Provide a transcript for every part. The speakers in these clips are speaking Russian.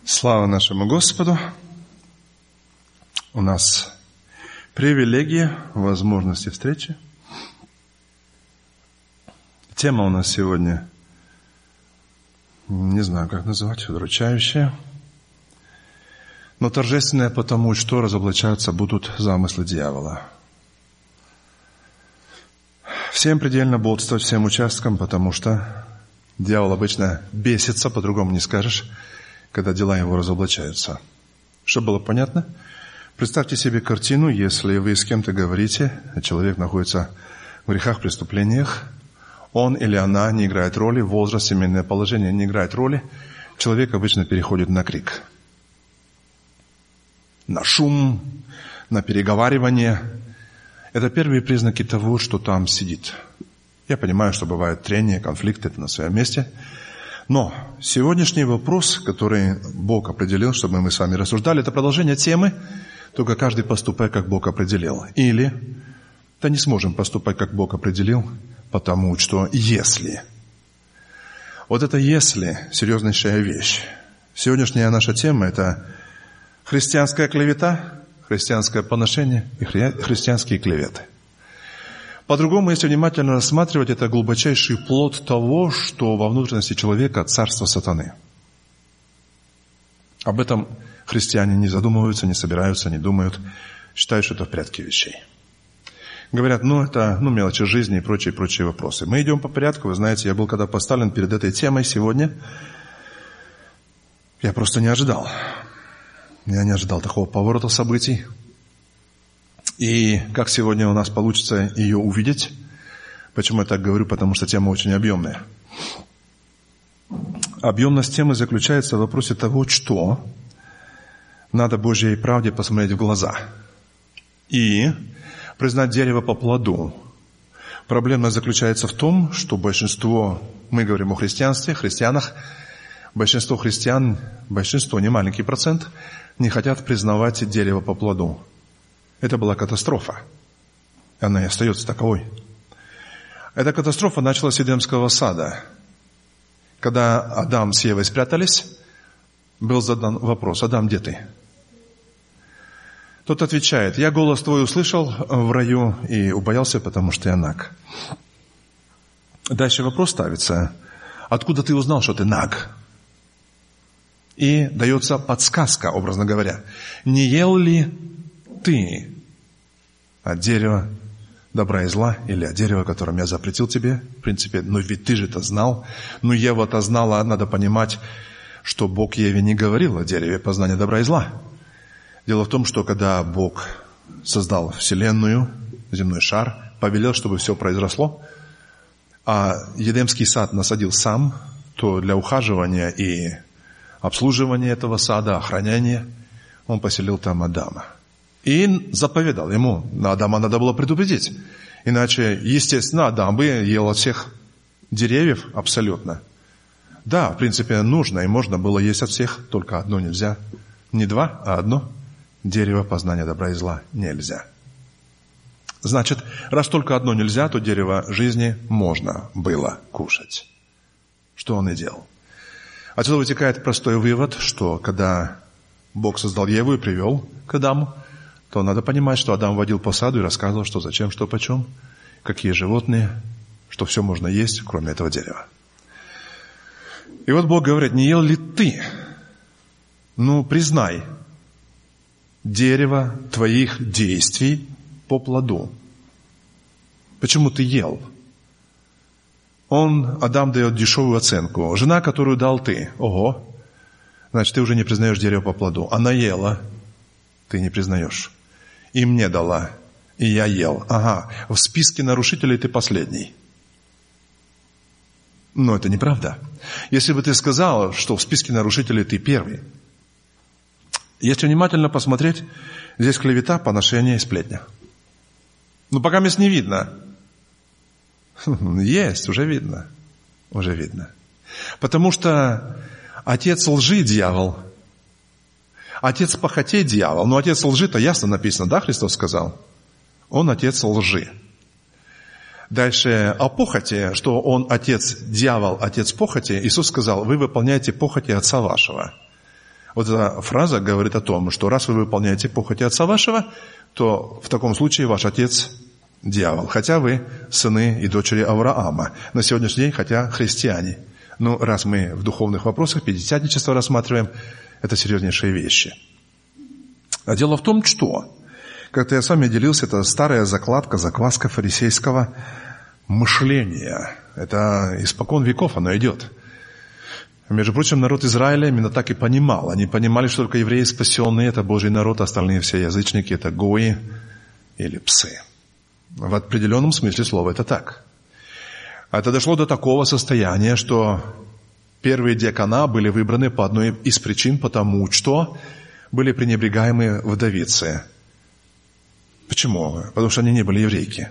Слава нашему Господу! У нас привилегия возможности встречи. Тема у нас сегодня, не знаю, как называть, удручающая, но торжественная, потому что разоблачаться будут замыслы дьявола. Всем предельно бодствовать, всем участкам, потому что дьявол обычно бесится, по-другому не скажешь, когда дела его разоблачаются. Чтобы было понятно, представьте себе картину, если вы с кем-то говорите, а человек находится в грехах, преступлениях, он или она не играет роли, возраст, семейное положение не играет роли, человек обычно переходит на крик, на шум, на переговаривание. Это первые признаки того, что там сидит. Я понимаю, что бывают трения, конфликты, это на своем месте. Но сегодняшний вопрос, который Бог определил, чтобы мы с вами рассуждали, это продолжение темы, только каждый поступает, как Бог определил. Или, да не сможем поступать, как Бог определил, потому что если. Вот это «если» – серьезнейшая вещь. Сегодняшняя наша тема – это христианская клевета, христианское поношение и христианские клеветы. По-другому, если внимательно рассматривать, это глубочайший плод того, что во внутренности человека царство сатаны. Об этом христиане не задумываются, не собираются, не думают, считают, что это в порядке вещей. Говорят, это мелочи жизни и прочие вопросы. Мы идем по порядку. Вы знаете, я был когда поставлен перед этой темой сегодня, я просто не ожидал. Я не ожидал такого поворота событий. И как сегодня у нас получится ее увидеть? Почему я так говорю? Потому что тема очень объемная. Объемность темы заключается в вопросе того, что надо Божьей правде посмотреть в глаза и признать дерево по плоду. Проблема заключается в том, что большинство, мы говорим о христианстве, христианах, большинство христиан, не маленький процент, не хотят признавать дерево по плоду. Это была катастрофа. Она и остается таковой. Эта катастрофа началась с Эдемского сада. Когда Адам с Евой спрятались, был задан вопрос: «Адам, где ты?» Тот отвечает: «Я голос твой услышал в раю и убоялся, потому что я наг». Дальше вопрос ставится: «Откуда ты узнал, что ты наг?» И дается подсказка, образно говоря: «Не ел ли ты от дерева добра и зла, или от дерева, которым я запретил тебе?» В принципе, ведь ты же это знал. Ева-то знала, надо понимать, что Бог Еве не говорил о дереве познания добра и зла. Дело в том, что когда Бог создал вселенную, земной шар, повелел, чтобы все произросло, а Едемский сад насадил сам, то для ухаживания и обслуживания этого сада, охранения, он поселил там Адама. И заповедал ему, Адама надо было предупредить. Иначе, естественно, Адам бы ел от всех деревьев абсолютно. Да, в принципе, нужно и можно было есть от всех, только одно нельзя. Не два, а одно. Дерево познания добра и зла нельзя. Значит, раз только одно нельзя, то дерево жизни можно было кушать. Что он и делал. Отсюда вытекает простой вывод, что когда Бог создал Еву и привел к Адаму, то надо понимать, что Адам водил по саду и рассказывал, что зачем, что почем, какие животные, что все можно есть, кроме этого дерева. И вот Бог говорит: «Не ел ли ты? Признай дерево твоих действий по плоду. Почему ты ел?» Адам дает дешевую оценку. Жена, которую дал ты, ого, значит, ты уже не признаешь дерево по плоду. Она ела, ты не признаешь. И мне дала, и я ел. Ага, в списке нарушителей ты последний. Но это неправда. Если бы ты сказал, что в списке нарушителей ты первый. Если внимательно посмотреть, здесь клевета, поношение и сплетня. Пока мест не видно. Есть, уже видно. Потому что отец лжи – дьявол. Отец похотей – дьявол. Но отец лжи-то ясно написано, да, Христос сказал? Он отец лжи. Дальше о похоти, что он отец, дьявол, отец похоти. Иисус сказал: вы выполняете похоти отца вашего. Вот эта фраза говорит о том, что раз вы выполняете похоти отца вашего, то в таком случае ваш отец – дьявол, хотя вы сыны и дочери Авраама. На сегодняшний день, хотя христиане. Ну, раз мы в духовных вопросах пятидесятничество рассматриваем, это серьезнейшие вещи. А дело в том, что, как-то я с вами делился, это старая закваска фарисейского мышления. Это испокон веков оно идет. Между прочим, народ Израиля именно так и понимал. Они понимали, что только евреи спасенные – это Божий народ, а остальные все язычники – это гои или псы. В определенном смысле слова это так. Это дошло до такого состояния, что первые диакона были выбраны по одной из причин, потому что были пренебрегаемые вдовицы. Почему? Потому что они не были еврейки.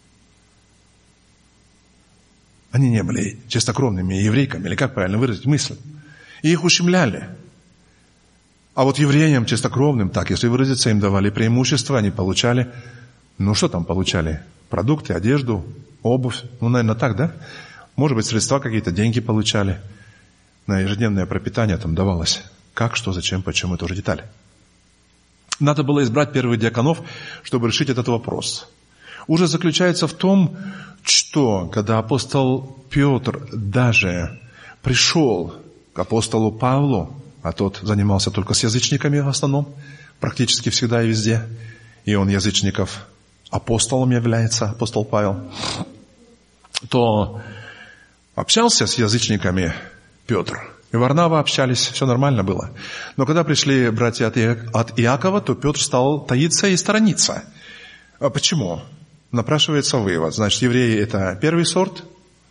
Они не были чистокровными еврейками, или как правильно выразить мысль. И их ущемляли. А вот евреям чистокровным, так, если выразиться, им давали преимущество, они получали, что там получали? Продукты, одежду, обувь, наверное, так, да? Может быть, средства какие-то, деньги получали. На ежедневное пропитание там давалось. Как, что, зачем, почему, тоже детали. Надо было избрать первых диаконов, чтобы решить этот вопрос. Ужас заключается в том, что когда апостол Петр даже пришел к апостолу Павлу, а тот занимался только с язычниками в основном, практически всегда и везде, и он язычников апостолом является, апостол Павел, то общался с язычниками Петр. И Варнава общались, все нормально было. Но когда пришли братья от Иакова, то Петр стал таиться и сторониться. А почему? Напрашивается вывод. Значит, евреи – это первый сорт,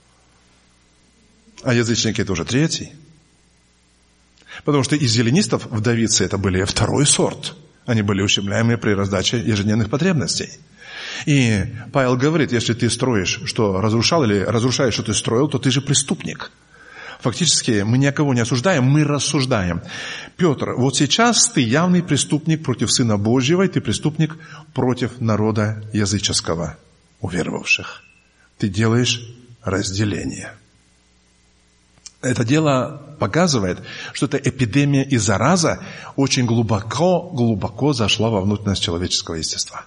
а язычники – это уже третий. Потому что из эллинистов вдовицы – это были второй сорт. Они были ущемляемы при раздаче ежедневных потребностей. И Павел говорит, если ты строишь, что разрушал, или разрушаешь, что ты строил, то ты же преступник. Фактически мы никого не осуждаем, мы рассуждаем. Петр, вот сейчас ты явный преступник против Сына Божьего, и ты преступник против народа языческого, уверовавших. Ты делаешь разделение. Это дело показывает, что эта эпидемия и зараза очень глубоко зашла во внутренность человеческого естества.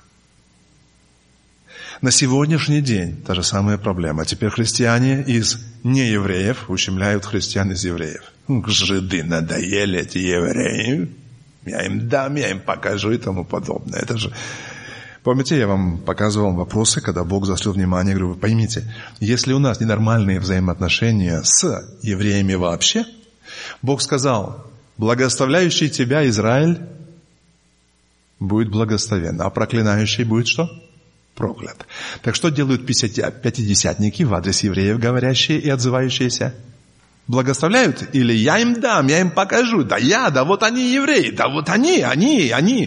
На сегодняшний день та же самая проблема. Теперь христиане из неевреев ущемляют христиан из евреев. Жиды надоели, эти евреи. Я им дам, я им покажу и тому подобное. Это же... Помните, я вам показывал вопросы, когда Бог заострил внимание, говорю, вы поймите, если у нас ненормальные взаимоотношения с евреями вообще, Бог сказал, благословляющий тебя, Израиль, будет благословен, а проклинающий будет что? Проклят. Так что делают пятидесятники в адрес евреев, говорящие и отзывающиеся? Благословляют? Или я им дам, я им покажу. Да вот они евреи, да вот они.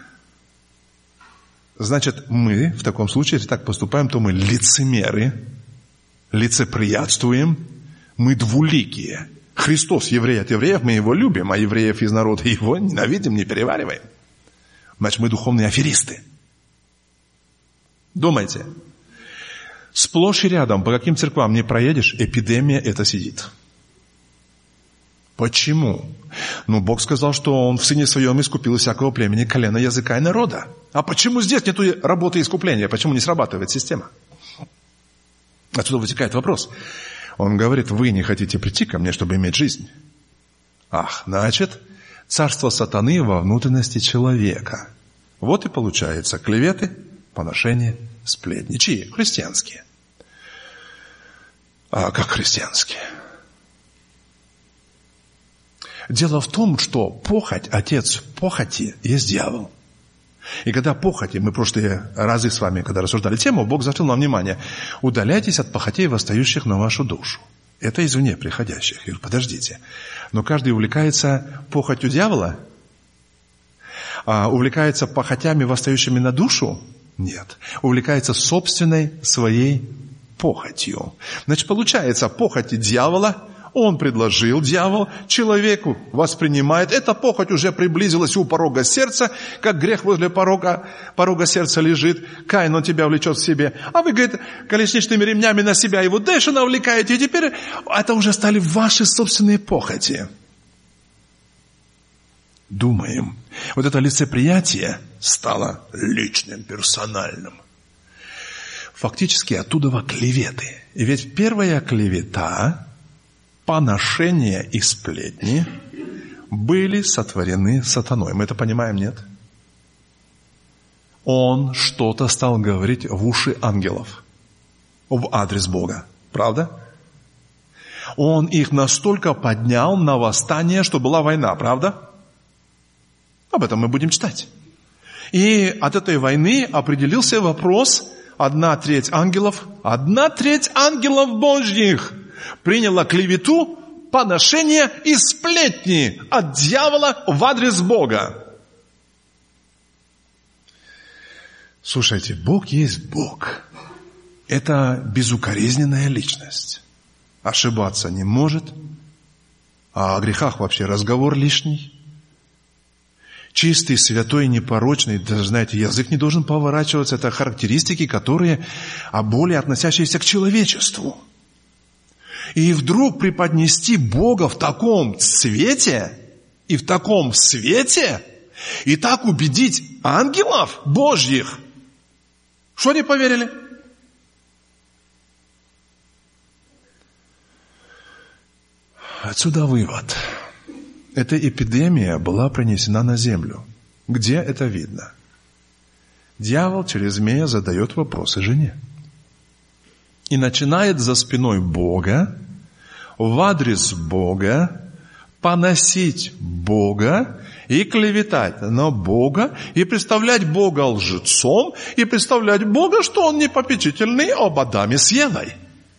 Значит, мы в таком случае, если так поступаем, то мы лицемеры, лицеприятствуем, мы двуликие. Христос, еврей от евреев, мы его любим, а евреев из народа его ненавидим, не перевариваем. Значит, мы духовные аферисты. Думайте, сплошь и рядом, по каким церквам не проедешь, эпидемия эта сидит. Почему? Бог сказал, что Он в Сыне Своем искупил всякого племени, колена, языка и народа. А почему здесь нет работы искупления? Почему не срабатывает система? Отсюда вытекает вопрос. Он говорит, вы не хотите прийти ко мне, чтобы иметь жизнь. Значит, царство сатаны во внутренности человека. Вот и получается клеветы, поношения, сплетни. Чьи? Христианские. Как христианские? Дело в том, что похоть, отец похоти, есть дьявол. И когда похоти, мы в прошлые разы с вами, когда рассуждали тему, Бог заострил нам внимание, удаляйтесь от похотей, восстающих на вашу душу. Это извне приходящих. Я говорю, подождите, но каждый увлекается похотью дьявола? Увлекается похотями, восстающими на душу? Нет. Увлекается собственной своей похотью. Значит, получается, похоти дьявола, он предложил, дьявол, человеку воспринимает. Эта похоть уже приблизилась у порога сердца, как грех возле порога сердца лежит. Каин, он тебя влечет к себе. А вы, говорит, колесничными ремнями на себя его дальше навлекаете. И теперь это уже стали ваши собственные похоти. думаем. Вот это лицеприятие стало личным, персональным. Фактически оттуда клеветы. И ведь первая клевета, поношение и сплетни были сотворены сатаной. Мы это понимаем, нет? Он что-то стал говорить в уши ангелов в адрес Бога. Правда? Он их настолько поднял на восстание, что была война. Правда? Об этом мы будем читать. И от этой войны определился вопрос: 1/3 ангелов Божьих приняла клевету, поношение и сплетни от дьявола в адрес Бога. Слушайте, Бог есть Бог. Это безукоризненная личность. Ошибаться не может. А о грехах вообще разговор лишний. Чистый, святой, непорочный, даже, знаете, язык не должен поворачиваться. Это характеристики, которые более относящиеся к человечеству. И вдруг преподнести Бога в таком свете, и так убедить ангелов Божьих, что они поверили? Отсюда вывод. Эта эпидемия была принесена на землю. Где это видно? Дьявол через змея задает вопросы жене. И начинает за спиной Бога, в адрес Бога, поносить Бога и клеветать на Бога, и представлять Бога лжецом, и представлять Бога, что Он не попечительный об Адаме с Евой.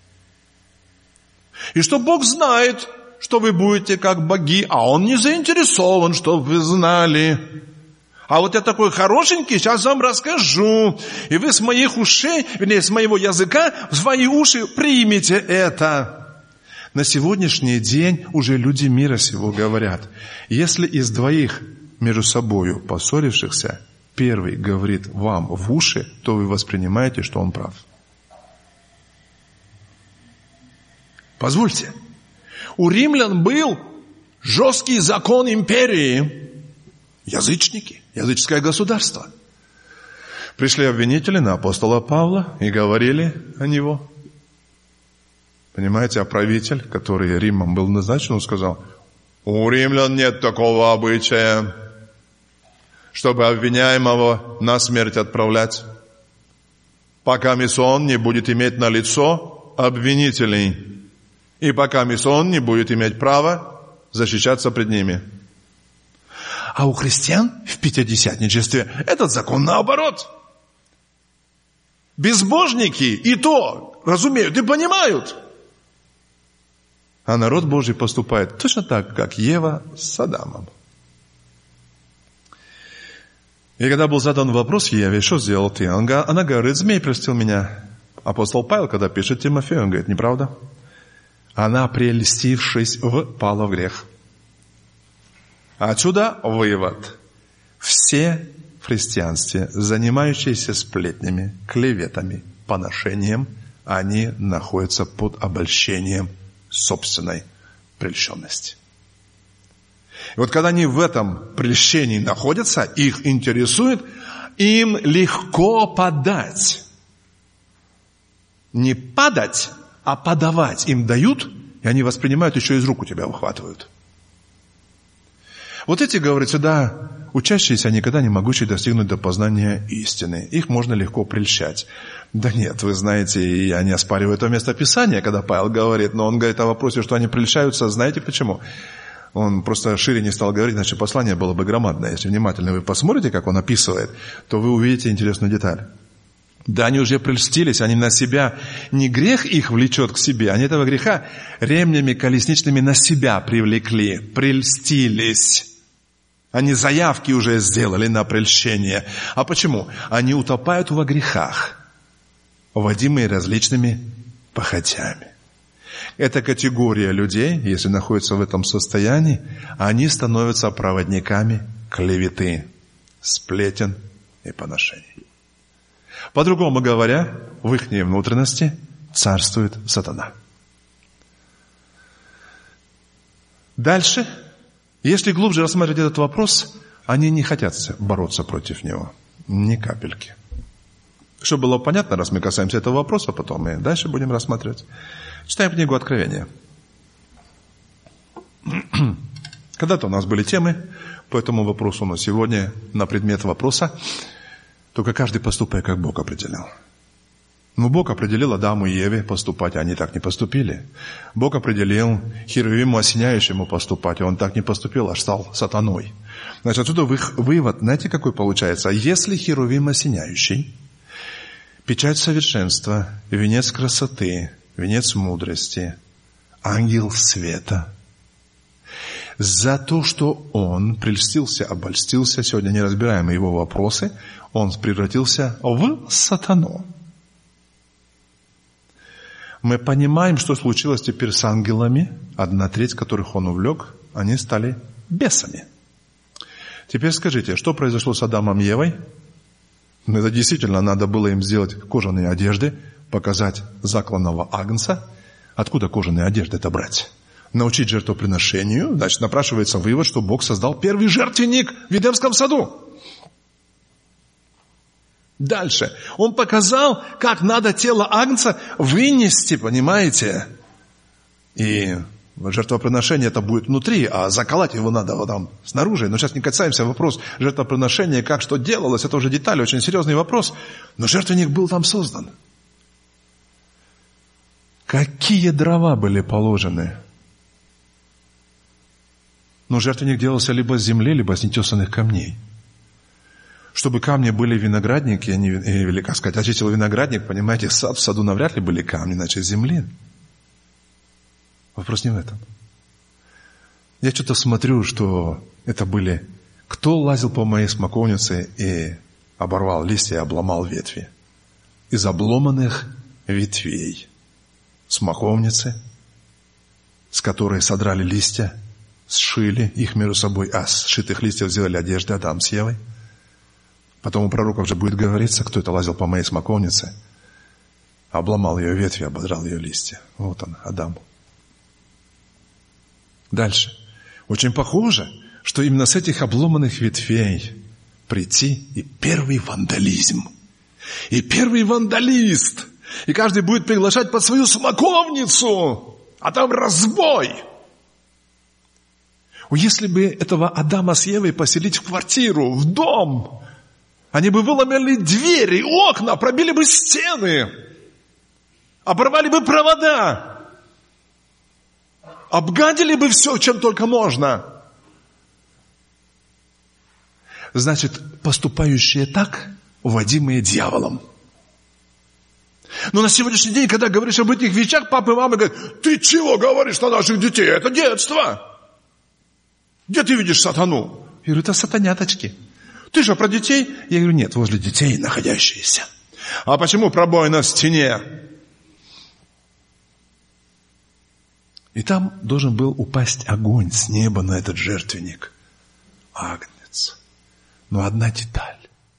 И что Бог знает, что вы будете как боги, а Он не заинтересован, чтобы вы знали. А вот я такой хорошенький, сейчас вам расскажу. И вы с моих ушей, вернее, с моего языка в свои уши примите это. На сегодняшний день уже люди мира сего говорят: если из двоих между собою поссорившихся первый говорит вам в уши, то вы воспринимаете, что он прав. Позвольте, у римлян был жесткий закон империи. Язычники, языческое государство. Пришли обвинители на апостола Павла и говорили о него. Понимаете, а правитель, который Римом был назначен, он сказал: у римлян нет такого обычая, чтобы обвиняемого на смерть отправлять, пока он не будет иметь на лицо обвинителей, и пока он не будет иметь права защищаться пред ними. А у христиан в пятидесятничестве этот закон наоборот. Безбожники и то разумеют и понимают. А народ Божий поступает точно так, как Ева с Адамом. И когда был задан вопрос Еве: что сделал ты? Она говорит: змей прельстил меня. Апостол Павел, когда пишет Тимофею, он говорит: неправда. Она, прельстившись, впала в грех. Отсюда вывод. Все в христианстве, занимающиеся сплетнями, клеветами, поношением, они находятся под обольщением собственной прельщенности. И вот когда они в этом прельщении находятся, их интересует, им легко подать. Не падать, а подавать им дают, и они воспринимают, еще из рук у тебя выхватывают. Вот эти, говорят, сюда учащиеся, никогда не могущие достигнуть до познания истины. Их можно легко прельщать. Да нет, вы знаете, я не оспариваю это место Писания, когда Павел говорит, но он говорит о вопросе, что они прельщаются, знаете почему? Он просто шире не стал говорить, иначе послание было бы громадное. Если внимательно вы посмотрите, как он описывает, то вы увидите интересную деталь. Да, они уже прельстились, они на себя, не грех их влечет к себе, они этого греха ремнями колесничными на себя привлекли, прельстились. Они заявки уже сделали на прельщение. А почему? Они утопают во грехах, водимые различными похотями. Эта категория людей, если находятся в этом состоянии, они становятся проводниками клеветы, сплетен и поношений. По-другому говоря, в их внутренности царствует сатана. Дальше Если глубже рассматривать этот вопрос, они не хотят бороться против него. Ни капельки. Чтобы было понятно, раз мы касаемся этого вопроса, потом мы дальше будем рассматривать. Читаем книгу Откровения. Когда-то у нас были темы по этому вопросу, но сегодня на предмет вопроса только каждый поступает, как Бог определял. Но Бог определил Адаму и Еве поступать, а они так не поступили. Бог определил Херувиму осеняющему поступать, а он так не поступил, аж стал сатаной. Значит, отсюда вывод, знаете, какой получается? Если Херувим осеняющий, печать совершенства, венец красоты, венец мудрости, ангел света, за то, что он прельстился, обольстился, сегодня не разбираем его вопросы, он превратился в сатану. Мы понимаем, что случилось теперь с ангелами, 1/3, которых он увлек, они стали бесами. Теперь скажите, что произошло с Адамом и Евой? Это действительно надо было им сделать кожаные одежды, показать закланного агнца. Откуда кожаные одежды-то брать? Научить жертвоприношению, значит, напрашивается вывод, что Бог создал первый жертвенник в Эдемском саду. Дальше. Он показал, как надо тело агнца вынести, понимаете? И жертвоприношение это будет внутри, а заколоть его надо вот там снаружи. Но сейчас не касаемся вопрос жертвоприношения, как что делалось, это уже детали, очень серьезный вопрос. Но жертвенник был там создан. Какие дрова были положены? Но жертвенник делался либо с земли, либо с нетесанных камней. Чтобы камни были виноградники, или, как сказать, очистил виноградник, понимаете, сад, в саду навряд ли были камни, значит, земли. Вопрос не в этом. Я что-то смотрю, что это были... Кто лазил по моей смоковнице и оборвал листья, обломал ветви? Из обломанных ветвей смоковницы, с которой содрали листья, сшили их между собой, а с сшитых листьев сделали одежды Адам с Евой. Потом у пророков же будет говориться, кто это лазил по моей смоковнице, обломал ее ветви, ободрал ее листья. Вот он, Адам. Дальше. Очень похоже, что именно с этих обломанных ветвей прийти и первый вандализм, и первый вандалист. И каждый будет приглашать под свою смоковницу, а там разбой. Если бы этого Адама с Евой поселить в квартиру, в дом, они бы выломали двери, окна, пробили бы стены, оборвали бы провода, обгадили бы все, чем только можно. Значит, поступающие так, водимые дьяволом. Но на сегодняшний день, когда говоришь об этих вещах, папа и мама говорят: ты чего говоришь на наших детей? Это детство. Где ты видишь сатану? Я говорю: это сатаняточки. Ты же про детей? Я говорю: нет, возле детей находящиеся. А почему пробоина в стене? И там должен был упасть огонь с неба на этот жертвенник. Агнец. Но одна деталь.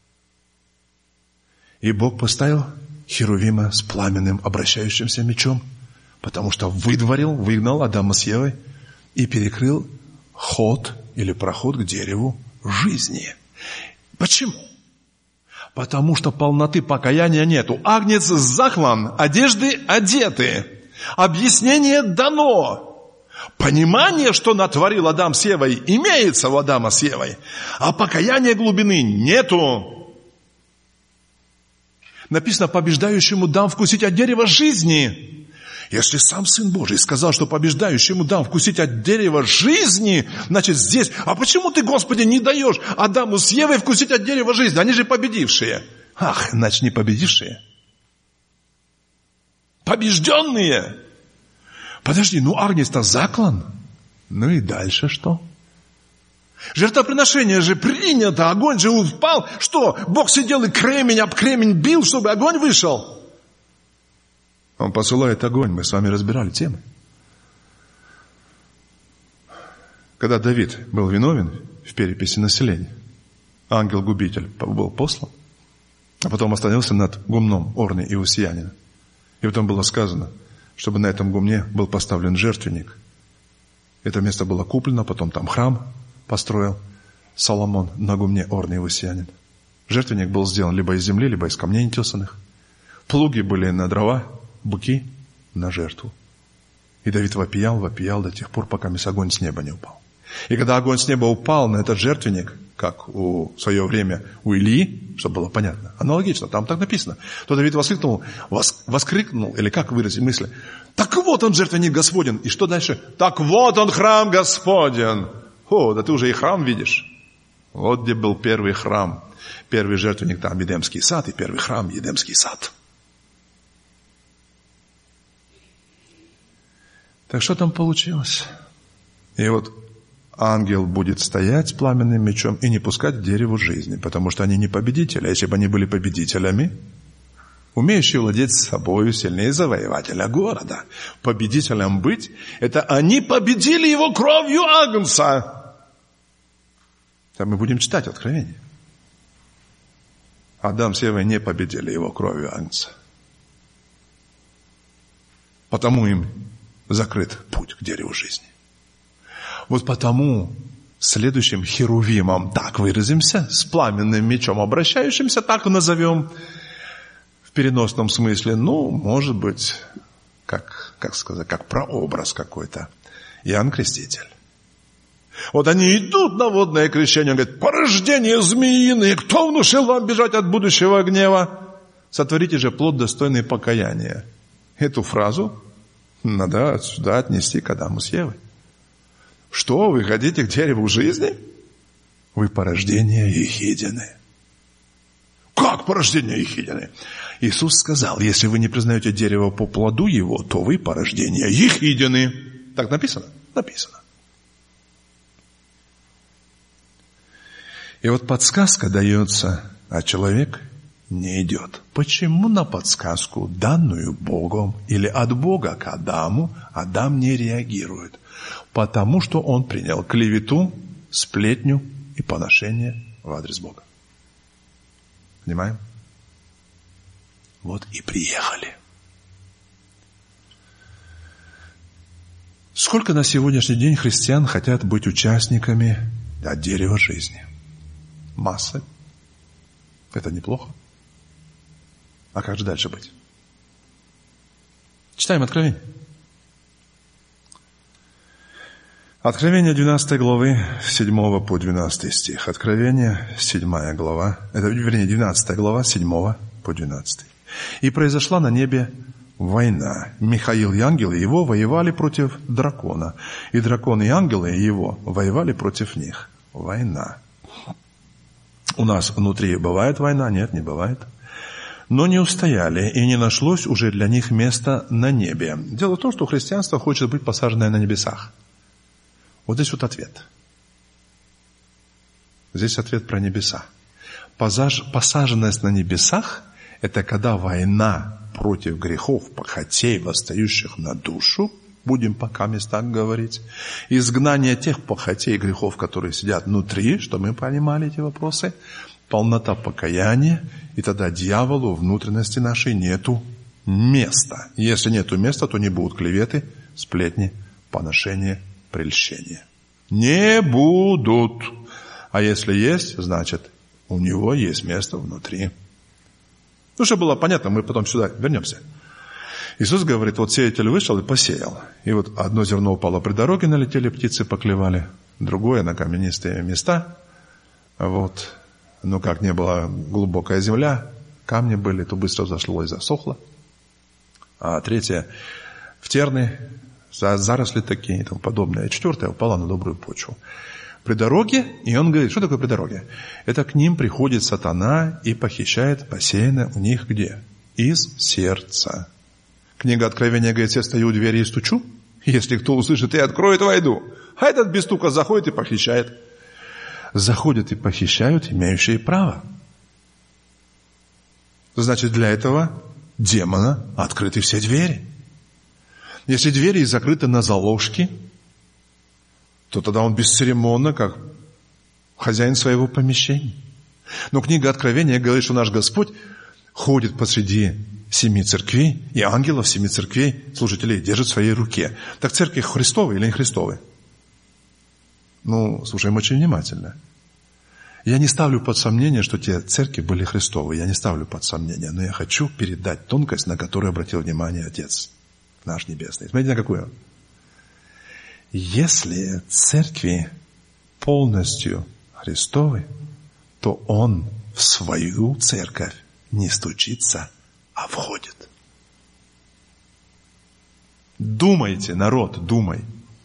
И Бог поставил Херувима с пламенным обращающимся мечом, потому что выгнал Адама с Евой и перекрыл ход или проход к дереву жизни. Почему? Потому что полноты покаяния нету. Агнец заклан, одежды одеты. Объяснение дано. Понимание, что натворил Адам с Евой, имеется у Адама с Евой. А покаяния глубины нету. Написано: побеждающему дам вкусить от дерева жизни. Если сам Сын Божий сказал, что побеждающему дам вкусить от дерева жизни, значит здесь... А почему ты, Господи, не даешь Адаму с Евой вкусить от дерева жизни? Они же победившие. Ах, значит, не победившие. Побежденные. Подожди, агнец-то заклан. Ну и дальше что? Жертвоприношение же принято, огонь же упал. Что, Бог сидел и кремень об кремень бил, чтобы огонь вышел? Он посылает огонь, мы с вами разбирали темы. Когда Давид был виновен в переписи населения, ангел-губитель был послан, а потом остановился над гумном Орны и Усиянина. И потом было сказано, чтобы на этом гумне был поставлен жертвенник, Это место было куплено, потом там храм построил Соломон на гумне Ор Иевусеянин. Жертвенник был сделан либо из земли, либо из камней нетесанных. Плуги были на дрова, быки на жертву. И Давид вопиял до тех пор, пока огонь с неба не упал. И когда огонь с неба упал на этот жертвенник, как в свое время у Илии, чтобы было понятно, аналогично, там так написано, то Давид воскликнул, или как выразить мысли, так вот он, жертвенник Господен. И что дальше? Так вот он, храм Господен. О, да ты уже и храм видишь. Вот где был первый храм. Первый жертвенник там Едемский сад, и первый храм Едемский сад. Так что там получилось? И вот ангел будет стоять с пламенным мечом и не пускать к дереву жизни, потому что они не победители. Если бы они были победителями, умеющие владеть собою, сильнее завоевателя города. Победителем быть – это они победили его кровью Агнца. Там мы будем читать Откровение. Адам с Евой не победили его кровью Агнца. Потому им закрыт путь к дереву жизни. Вот потому следующим херувимом, так выразимся, с пламенным мечом обращающимся, так назовем, в переносном смысле, может быть, как прообраз какой-то, Иоанн Креститель. Вот они идут на водное крещение, он говорит, порождение змеиное, кто внушил вам бежать от будущего гнева? Сотворите же плод, достойный покаяния. Эту фразу надо сюда отнести к Адаму с Евой. Что, вы хотите к дереву жизни? Вы порождение Ехидины. Как порождение Ехидины? Иисус сказал, если вы не признаете дерево по плоду его, то вы порождение Ехидины. Так написано? Написано. И вот подсказка дается, а человек не идет. Почему на подсказку, данную Богом или от Бога к Адаму, Адам не реагирует? Потому что он принял клевету, сплетню и поношение в адрес Бога. Понимаем? Вот и приехали. Сколько на сегодняшний день христиан хотят быть участниками от дерева жизни? Масса. Это неплохо. А как же дальше быть? Читаем Откровение. Откровение 12 главы, 7 по 12 стих. Откровение, 7 глава, 12 глава, 7 по 12. «И произошла на небе война. Михаил и ангелы его воевали против дракона, и дракон и ангелы его воевали против них». Война. У нас внутри бывает война? Нет, не бывает. Но не устояли, и не нашлось уже для них места на небе. Дело в том, что христианство хочет быть посаженное на небесах. Вот здесь вот ответ. Здесь ответ про небеса. Посаженность на небесах – это когда война против грехов, похотей, восстающих на душу, будем пока так говорить, изгнание тех похотей и грехов, которые сидят внутри, чтобы мы понимали эти вопросы, полнота покаяния, и тогда дьяволу внутренности нашей нету места. Если нету места, то не будут клеветы, сплетни, поношения, прельщения. Не будут. А если есть, значит, у него есть место внутри. Чтобы было понятно, мы потом сюда вернемся. Иисус говорит, вот сеятель вышел и посеял. И вот одно зерно упало при дороге, налетели птицы, поклевали. Другое на каменистые места. Вот. Но как не была глубокая земля, камни были, то быстро взошло и засохло. А третье в терны, заросли такие и тому подобное. А четвертое упало на добрую почву. При дороге, и он говорит, что такое при дороге? Это к ним приходит сатана и похищает посеянное у них где? Из сердца. Книга Откровения говорит, я стою у двери и стучу. Если кто услышит и откроет, войду. А этот без стука заходит и похищает. Заходят и похищают имеющие право. Значит, для этого демона открыты все двери. Если двери закрыты на заложки, то тогда он бесцеремонно, как хозяин своего помещения. Но книга Откровения говорит, что наш Господь ходит посреди 7 церквей, и ангелов 7 церквей, служителей, держит в своей руке. Так церкви Христовы или не Христовы? Слушаем очень внимательно. Я не ставлю под сомнение, что те церкви были Христовые. Я не ставлю под сомнение. Но я хочу передать тонкость, на которую обратил внимание Отец наш Небесный. Смотрите, на какую. Если церкви полностью Христовы, то Он в свою церковь не стучится, а входит. Думайте, народ, думай.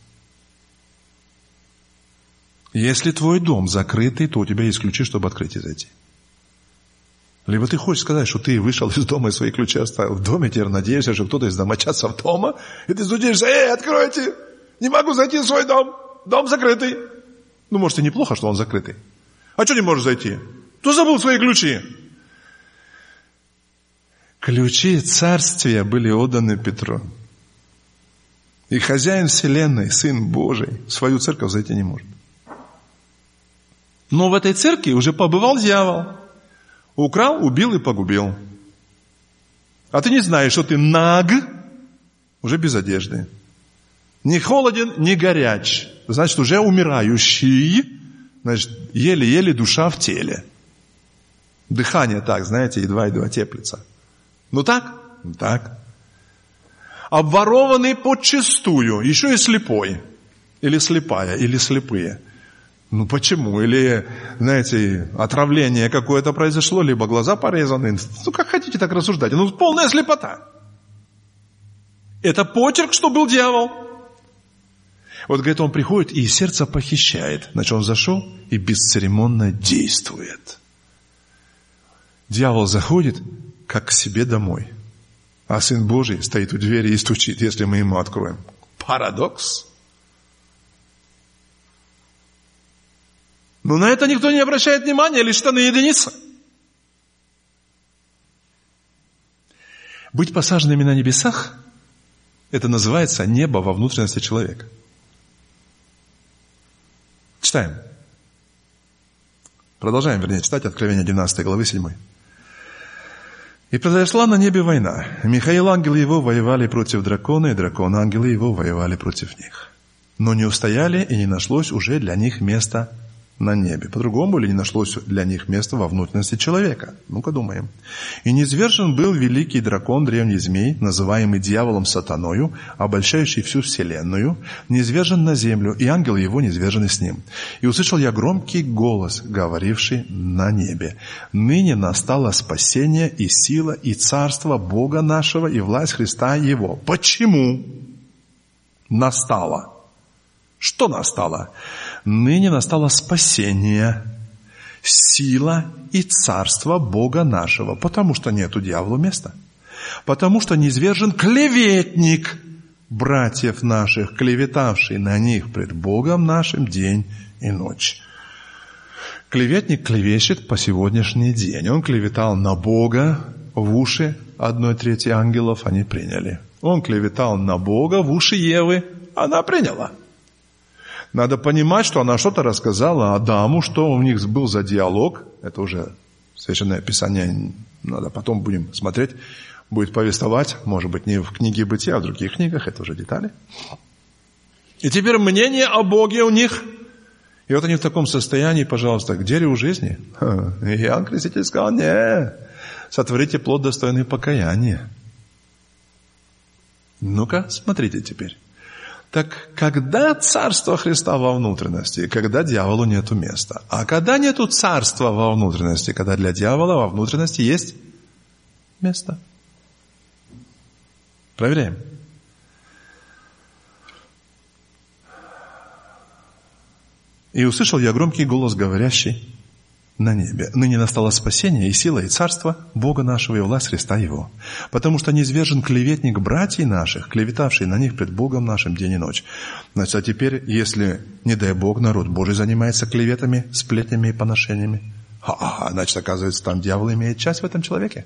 Если твой дом закрытый, то у тебя есть ключи, чтобы открыть и зайти. Либо ты хочешь сказать, что ты вышел из дома и свои ключи оставил в доме, теперь надеешься, что кто-то из домочадцев дома, и ты стучишься: откройте, не могу зайти в свой дом, дом закрытый. Может, и неплохо, что он закрытый. А что не можешь зайти? Кто забыл свои ключи? Ключи царствия были отданы Петру. И хозяин вселенной, Сын Божий, в свою церковь зайти не может. Но в этой церкви уже побывал дьявол. Украл, убил и погубил. А ты не знаешь, что ты наг, уже без одежды. Не холоден, не горяч. Значит, уже умирающий. Значит, еле-еле душа в теле. Дыхание так, знаете, едва-едва теплится. Так? Так. Обворованный подчистую, еще и слепой. Или слепая, или слепые. Почему? Или, знаете, отравление какое-то произошло, либо глаза порезаны. Как хотите, так рассуждайте. Полная слепота. Это почерк, что был дьявол. Говорит, он приходит и сердце похищает. Значит, он зашел и бесцеремонно действует. Дьявол заходит, как к себе домой. А Сын Божий стоит у двери и стучит, если мы ему откроем. Парадокс. На это никто не обращает внимания, лишь штаны единицы. Быть посаженными на небесах, это называется небо во внутренности человека. Читаем. Продолжаем, читать Откровение 12 главы 7. «И произошла на небе война. Михаил, ангелы его, воевали против дракона, и дракон, ангелы его, воевали против них. Но не устояли, и не нашлось уже для них места на небе. По-другому, или не нашлось для них места во внутренности человека. Ну-ка думаем. И низвержен был великий дракон, древний змей, называемый дьяволом сатаною, обольщающий всю вселенную, низвержен на землю, и ангелы его низвержены с ним. И услышал я громкий голос, говоривший на небе: ныне настало спасение и сила, и царство Бога нашего, и власть Христа Его». Почему настало? Что настало? Ныне настало спасение, сила и царство Бога нашего, потому что нету дьяволу места. Потому что низвержен клеветник братьев наших, клеветавший на них пред Богом нашим день и ночь. Клеветник клевещет по сегодняшний день. Он клеветал на Бога в уши 1/3 ангелов, они приняли. Он клеветал на Бога в уши Евы, она приняла. Надо понимать, что она что-то рассказала Адаму, что у них был за диалог. Это уже Священное Писание, надо потом будем смотреть, будет повествовать, может быть, не в книге Бытия, а в других книгах, это уже детали. И теперь мнение о Боге у них. И вот они в таком состоянии, пожалуйста, к дереву жизни. И Иоанн Креститель сказал: не, сотворите плод, достойный покаяния. Ну-ка, смотрите теперь. Так когда царство Христа во внутренности, когда дьяволу нету места? А когда нету царства во внутренности, когда для дьявола во внутренности есть место? Проверяем. И услышал я громкий голос, говорящий на небе: ныне настало спасение и сила, и царство Бога нашего, и власть Христа Его. Потому что низвержен клеветник братьев наших, клеветавший на них пред Богом нашим день и ночь. Значит, а теперь, если, не дай Бог, народ Божий занимается клеветами, сплетнями и поношениями, значит, оказывается, там дьявол имеет часть в этом человеке.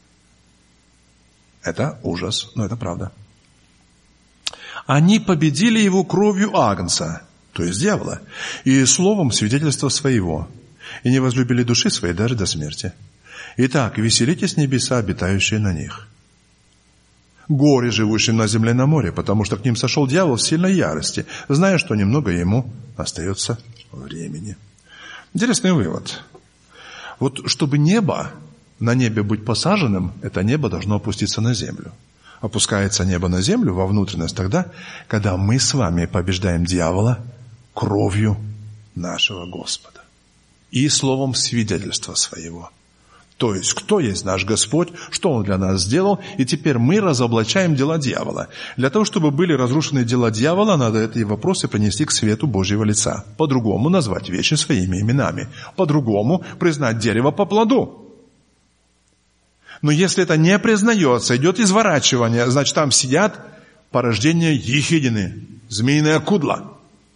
Это ужас, но это правда. Они победили его кровью агнца, то есть дьявола, и словом свидетельства своего, и не возлюбили души своей даже до смерти. Итак, веселитесь, небеса, обитающие на них. горе живущим на земле на море, потому что к ним сошел дьявол в сильной ярости, зная, что немного ему остается времени». Интересный вывод. Вот чтобы на небе быть посаженным, это небо должно опуститься на землю. Опускается небо на землю, во внутренность тогда, когда мы с вами побеждаем дьявола кровью нашего Господа и словом свидетельства своего. То есть, кто есть наш Господь, что Он для нас сделал, и теперь мы разоблачаем дела дьявола. Для того, чтобы были разрушены дела дьявола, надо эти вопросы принести к свету Божьего лица. По-другому назвать вещи своими именами. По-другому признать дерево по плоду. Но если это не признается, идет изворачивание, значит, там сидят порождения ехидины, змеиное кудло.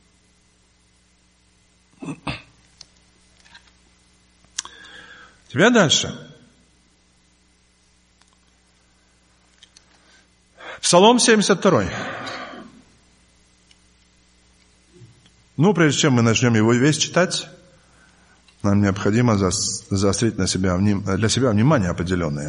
Теперь дальше. Псалом 72. Прежде чем мы начнем его весь читать, нам необходимо заострить для себя внимание определенное.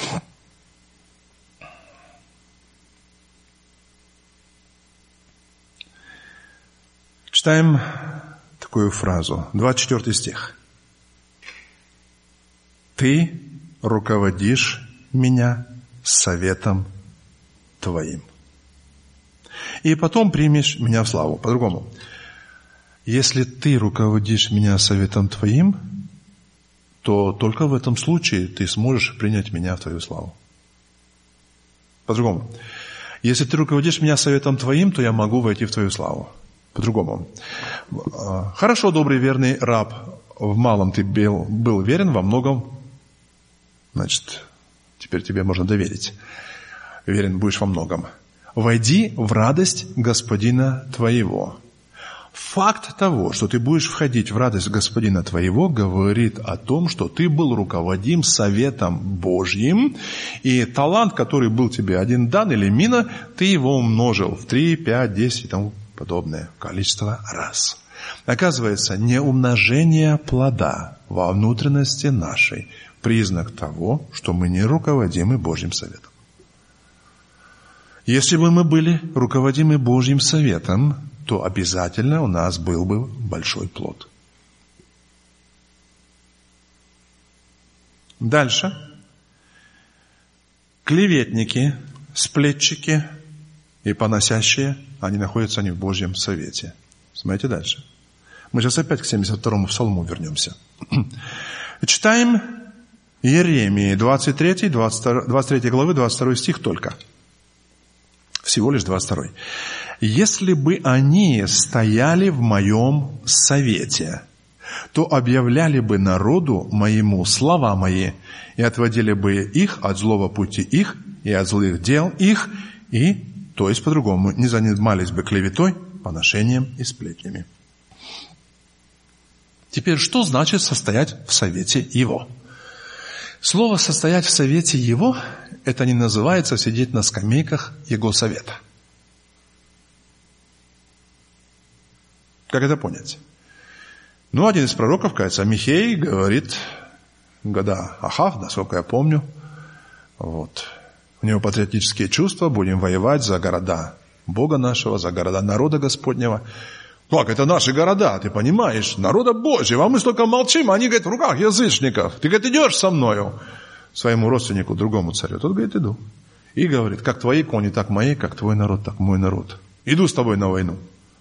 Читаем такую фразу, 24 стих. «Ты руководишь меня советом Твоим, и потом примешь меня в славу». По-другому. Если Ты руководишь меня советом Твоим, то только в этом случае Ты сможешь принять меня в Твою славу. По-другому. Если Ты руководишь меня советом Твоим, то я могу войти в Твою славу. По-другому. Хорошо, добрый, верный раб, в малом ты был верен, во многом, значит, теперь тебе можно доверить. Верен будешь во многом. Войди в радость Господина твоего. Факт того, что ты будешь входить в радость Господина твоего, говорит о том, что ты был руководим советом Божьим, и талант, который был тебе один дан или мина, ты его умножил в 3, 5, 10 и тому подобное количество раз. Оказывается, неумножение плода во внутренности нашей признак того, что мы не руководимы Божьим советом. Если бы мы были руководимы Божьим советом, то обязательно у нас был бы большой плод. Дальше. Клеветники, сплетчики и поносящие, они находятся не в Божьем совете. Смотрите дальше. Мы сейчас опять к 72-му псалму вернемся. Читаем Иеремии 23 главы, 22 стих только. Всего лишь 22. «Если бы они стояли в моем совете, то объявляли бы народу моему слова мои, и отводили бы их от злого пути их, и от злых дел их, и, то есть по-другому, не занимались бы клеветой, поношением и сплетнями». Теперь, что значит состоять в совете его? Слово «состоять в совете его» – это не называется сидеть на скамейках его совета. Как это понять? Один из пророков, кажется, Михей, говорит, года Ахав, насколько я помню, у него патриотические чувства, будем воевать за города Бога нашего, за города народа Господнего. Как это наши города, ты понимаешь, народа Божьего, а мы столько молчим, а они, говорят, в руках язычников. Ты, говорит, идешь со мною, своему родственнику, другому царю. Тот говорит, иду. И говорит, как твои кони, так мои, как твой народ, так мой народ. Иду с тобой на войну.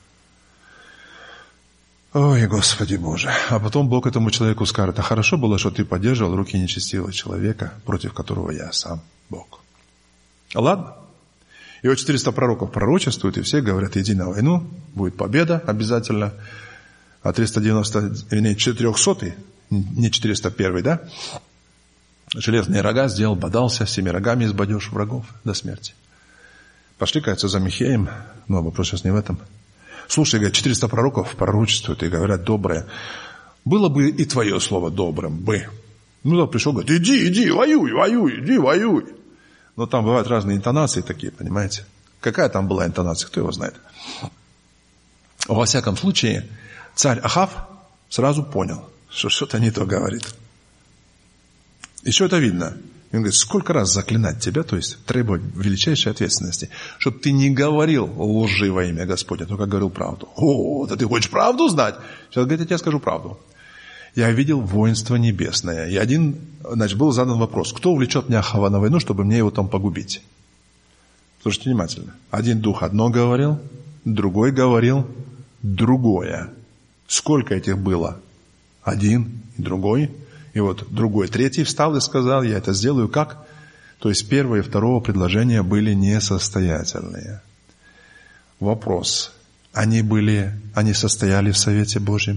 Ой, Господи Боже. А потом Бог этому человеку скажет, а хорошо было, что ты поддерживал руки нечестивого человека, против которого я сам Бог. Ладно. И 400 пророков пророчествуют, и все говорят, иди на войну, будет победа обязательно. А 400-й, не 401-й, да? Железные рога сделал, бодался, 7 рогами избодешь врагов до смерти. Пошли, кажется, за Михеем, но вопрос сейчас не в этом. Слушай, говорят, 400 пророков пророчествуют и говорят доброе. Было бы и твое слово добрым бы. Пришел, говорит, иди, воюй, иди, воюй. Но там бывают разные интонации такие, понимаете? Какая там была интонация, кто его знает? Во всяком случае, царь Ахав сразу понял, что что-то не то говорит. Еще это видно. И он говорит, сколько раз заклинать тебя, то есть требовать величайшей ответственности, чтобы ты не говорил лжи во имя Господня, только говорил правду. О, да ты хочешь правду знать? Сейчас, говорит, я тебе скажу правду. Я видел воинство небесное. И был задан вопрос, кто увлечет меня на войну, чтобы мне его там погубить? Слушайте внимательно. Один дух одно говорил, другой говорил другое. Сколько этих было? Один и другой. И вот другой, третий встал и сказал, я это сделаю как? То есть первого и второго предложения были несостоятельные. Вопрос. Они состояли в Совете Божьем?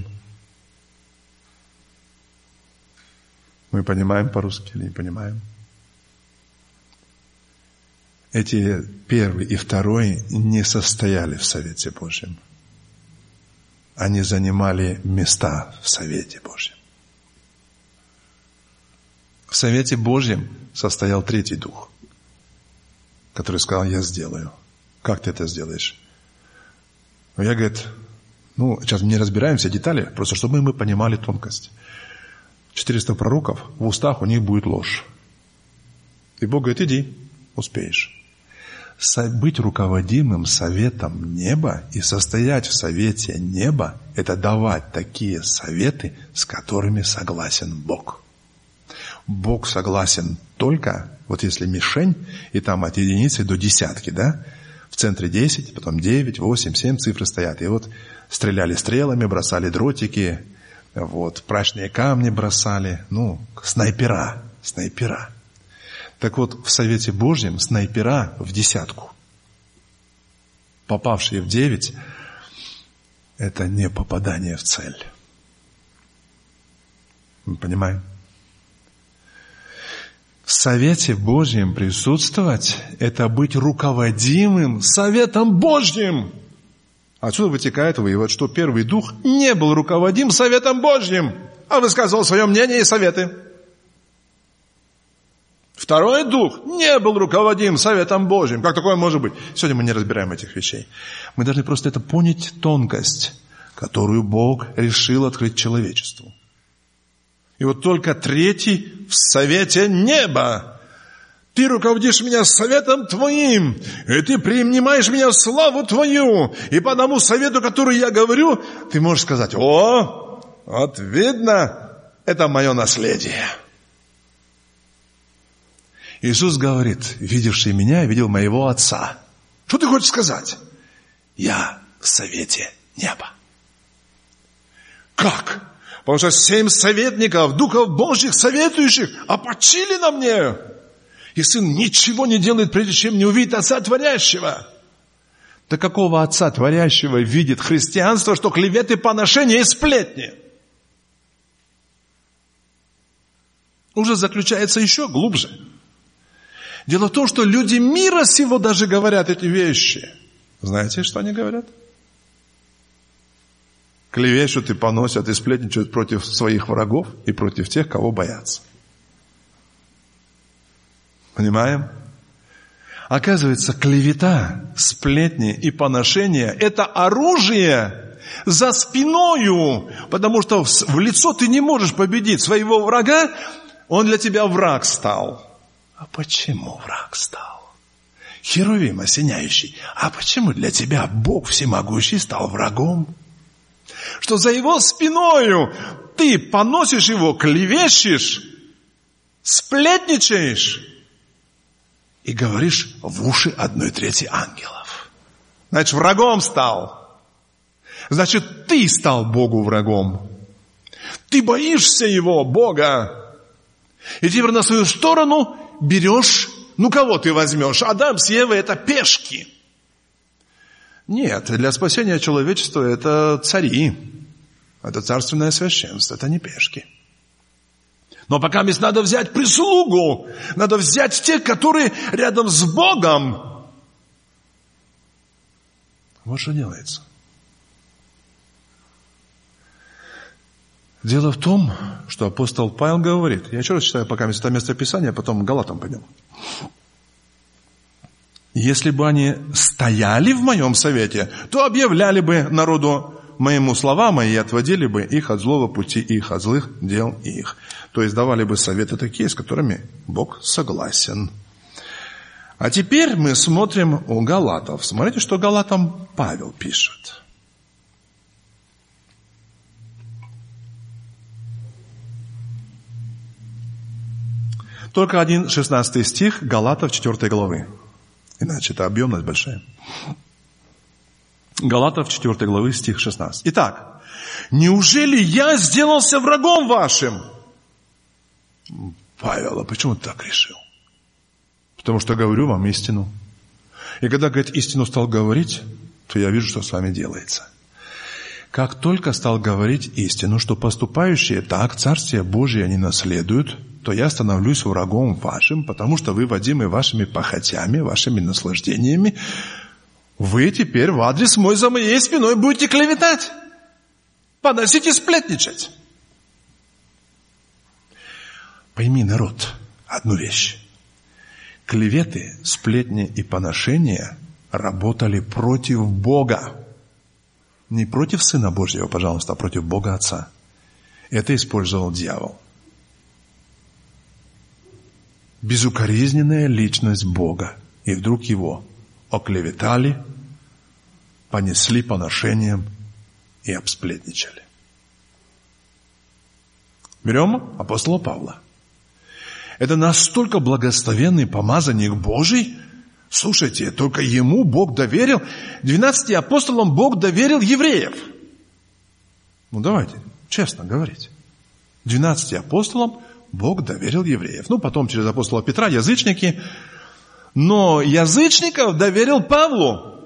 Мы понимаем по-русски или не понимаем? Эти первый и второй не состояли в Совете Божьем. Они занимали места в Совете Божьем. В Совете Божьем состоял третий дух, который сказал, я сделаю. Как ты это сделаешь? Я, говорит, сейчас не разбираем все детали, просто чтобы мы понимали тонкость. 400 пророков, в устах у них будет ложь. И Бог говорит, иди, успеешь. Быть руководимым советом неба и состоять в совете неба – это давать такие советы, с которыми согласен Бог. Бог согласен только, вот если мишень, и там от единицы до десятки, да? В центре 10, потом 9, 8, 7 цифры стоят. И вот стреляли стрелами, бросали дротики, прачные камни бросали, снайпера. Так вот, в Совете Божьем снайпера в десятку. Попавшие в 9 – это не попадание в цель. Мы понимаем? В Совете Божьем присутствовать – это быть руководимым Советом Божьим. Отсюда вытекает вывод, что первый дух не был руководим Советом Божьим, а высказывал свое мнение и советы. Второй дух не был руководим Советом Божьим. Как такое может быть? Сегодня мы не разбираем этих вещей. Мы должны просто понять тонкость, которую Бог решил открыть человечеству. И вот только третий в совете неба. Ты руководишь меня советом твоим, и ты принимаешь меня в славу твою. И по тому совету, который я говорю, ты можешь сказать, вот видно, это мое наследие. Иисус говорит, видевший меня, видел моего Отца. Что ты хочешь сказать? Я в совете неба. Как? Потому что 7 советников, духов Божьих, советующих, опочили на мне. И Сын ничего не делает, прежде чем не увидит Отца Творящего. Да какого Отца Творящего видит христианство, что клеветы, поношения и сплетни? Уже заключается еще глубже. Дело в том, что люди мира сего даже говорят эти вещи. Знаете, что они говорят? Клевещут и поносят, и сплетничают против своих врагов и против тех, кого боятся. Понимаем? Оказывается, клевета, сплетни и поношения – это оружие за спиною, потому что в лицо ты не можешь победить своего врага, он для тебя враг стал. А почему враг стал? Херувим осеняющий. А почему для тебя Бог всемогущий стал врагом? Что за его спиною ты поносишь его, клевещешь, сплетничаешь и говоришь в уши 1/3 ангелов. Значит, врагом стал. Значит, ты стал Богу врагом. Ты боишься его, Бога. И теперь на свою сторону берешь, кого ты возьмешь? Адам с Евой – это пешки. Нет, для спасения человечества это цари, это царственное священство, это не пешки. Но пока надо взять прислугу, надо взять тех, которые рядом с Богом. Вот что делается. Дело в том, что апостол Павел говорит, я еще раз читаю пока это место Писания, а потом к Галатам пойдем. Если бы они стояли в моем совете, то объявляли бы народу моему слова мои отводили бы их от злого пути их, от злых дел их. То есть давали бы советы такие, с которыми Бог согласен. А теперь мы смотрим у Галатов. Смотрите, что Галатам Павел пишет. Только 1:16 стих Галатов 4 главы. Иначе это объемность большая. Галатов 4 главы, стих 16. Итак, неужели я сделался врагом вашим? Павел, а почему ты так решил? Потому что говорю вам истину. И когда, говорит, истину стал говорить, то я вижу, что с вами делается. Как только стал говорить истину, что поступающие так Царствие Божие не наследуют, то я становлюсь врагом вашим, потому что вы, водимы вашими похотями, вашими наслаждениями, вы теперь в адрес мой за моей спиной будете клеветать, поносить и сплетничать. Пойми, народ, одну вещь. Клеветы, сплетни и поношения работали против Бога. Не против Сына Божьего, пожалуйста, а против Бога Отца. Это использовал дьявол. Безукоризненная личность Бога. И вдруг его оклеветали, понесли поношением и обсплетничали. Берем апостола Павла. Это настолько благословенный помазанник Божий. Слушайте, только ему Бог доверил, 12 апостолам Бог доверил евреев. Ну давайте, честно говорить. 12 апостолам Бог доверил евреев. Ну потом через апостола Петра язычники. Но язычников доверил Павлу.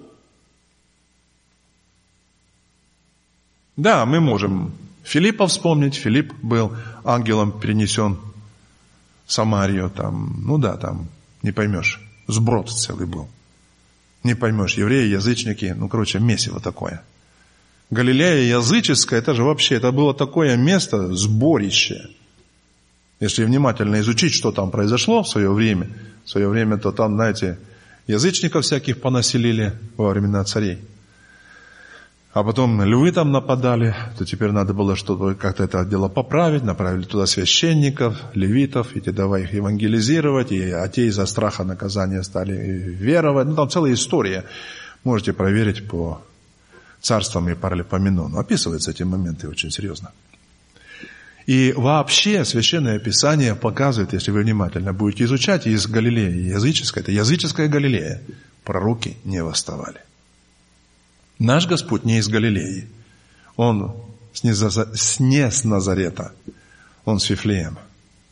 Да, мы можем Филиппа вспомнить. Филипп был ангелом перенесен в Самарию. Там, ну да, там не поймешь. Сброд целый был. Не поймешь, евреи, язычники, ну, короче, месиво такое. Галилея языческая, это же вообще, это было такое место, сборище. Если внимательно изучить, что там произошло в свое время, то там, знаете, язычников всяких понаселили во времена царей. А потом львы там нападали, то теперь надо было что-то, как-то это дело поправить, направили туда священников, левитов, и те давай их евангелизировать, а те из-за страха наказания стали веровать. Ну, там целая история. Можете проверить по царствам и Паралипоменону. Описываются эти моменты очень серьезно. И вообще Священное Писание показывает, если вы внимательно будете изучать, из Галилеи языческой, это языческая Галилея, пророки не восставали. Наш Господь не из Галилеи. Он не с Назарета. Он с Вифлеема.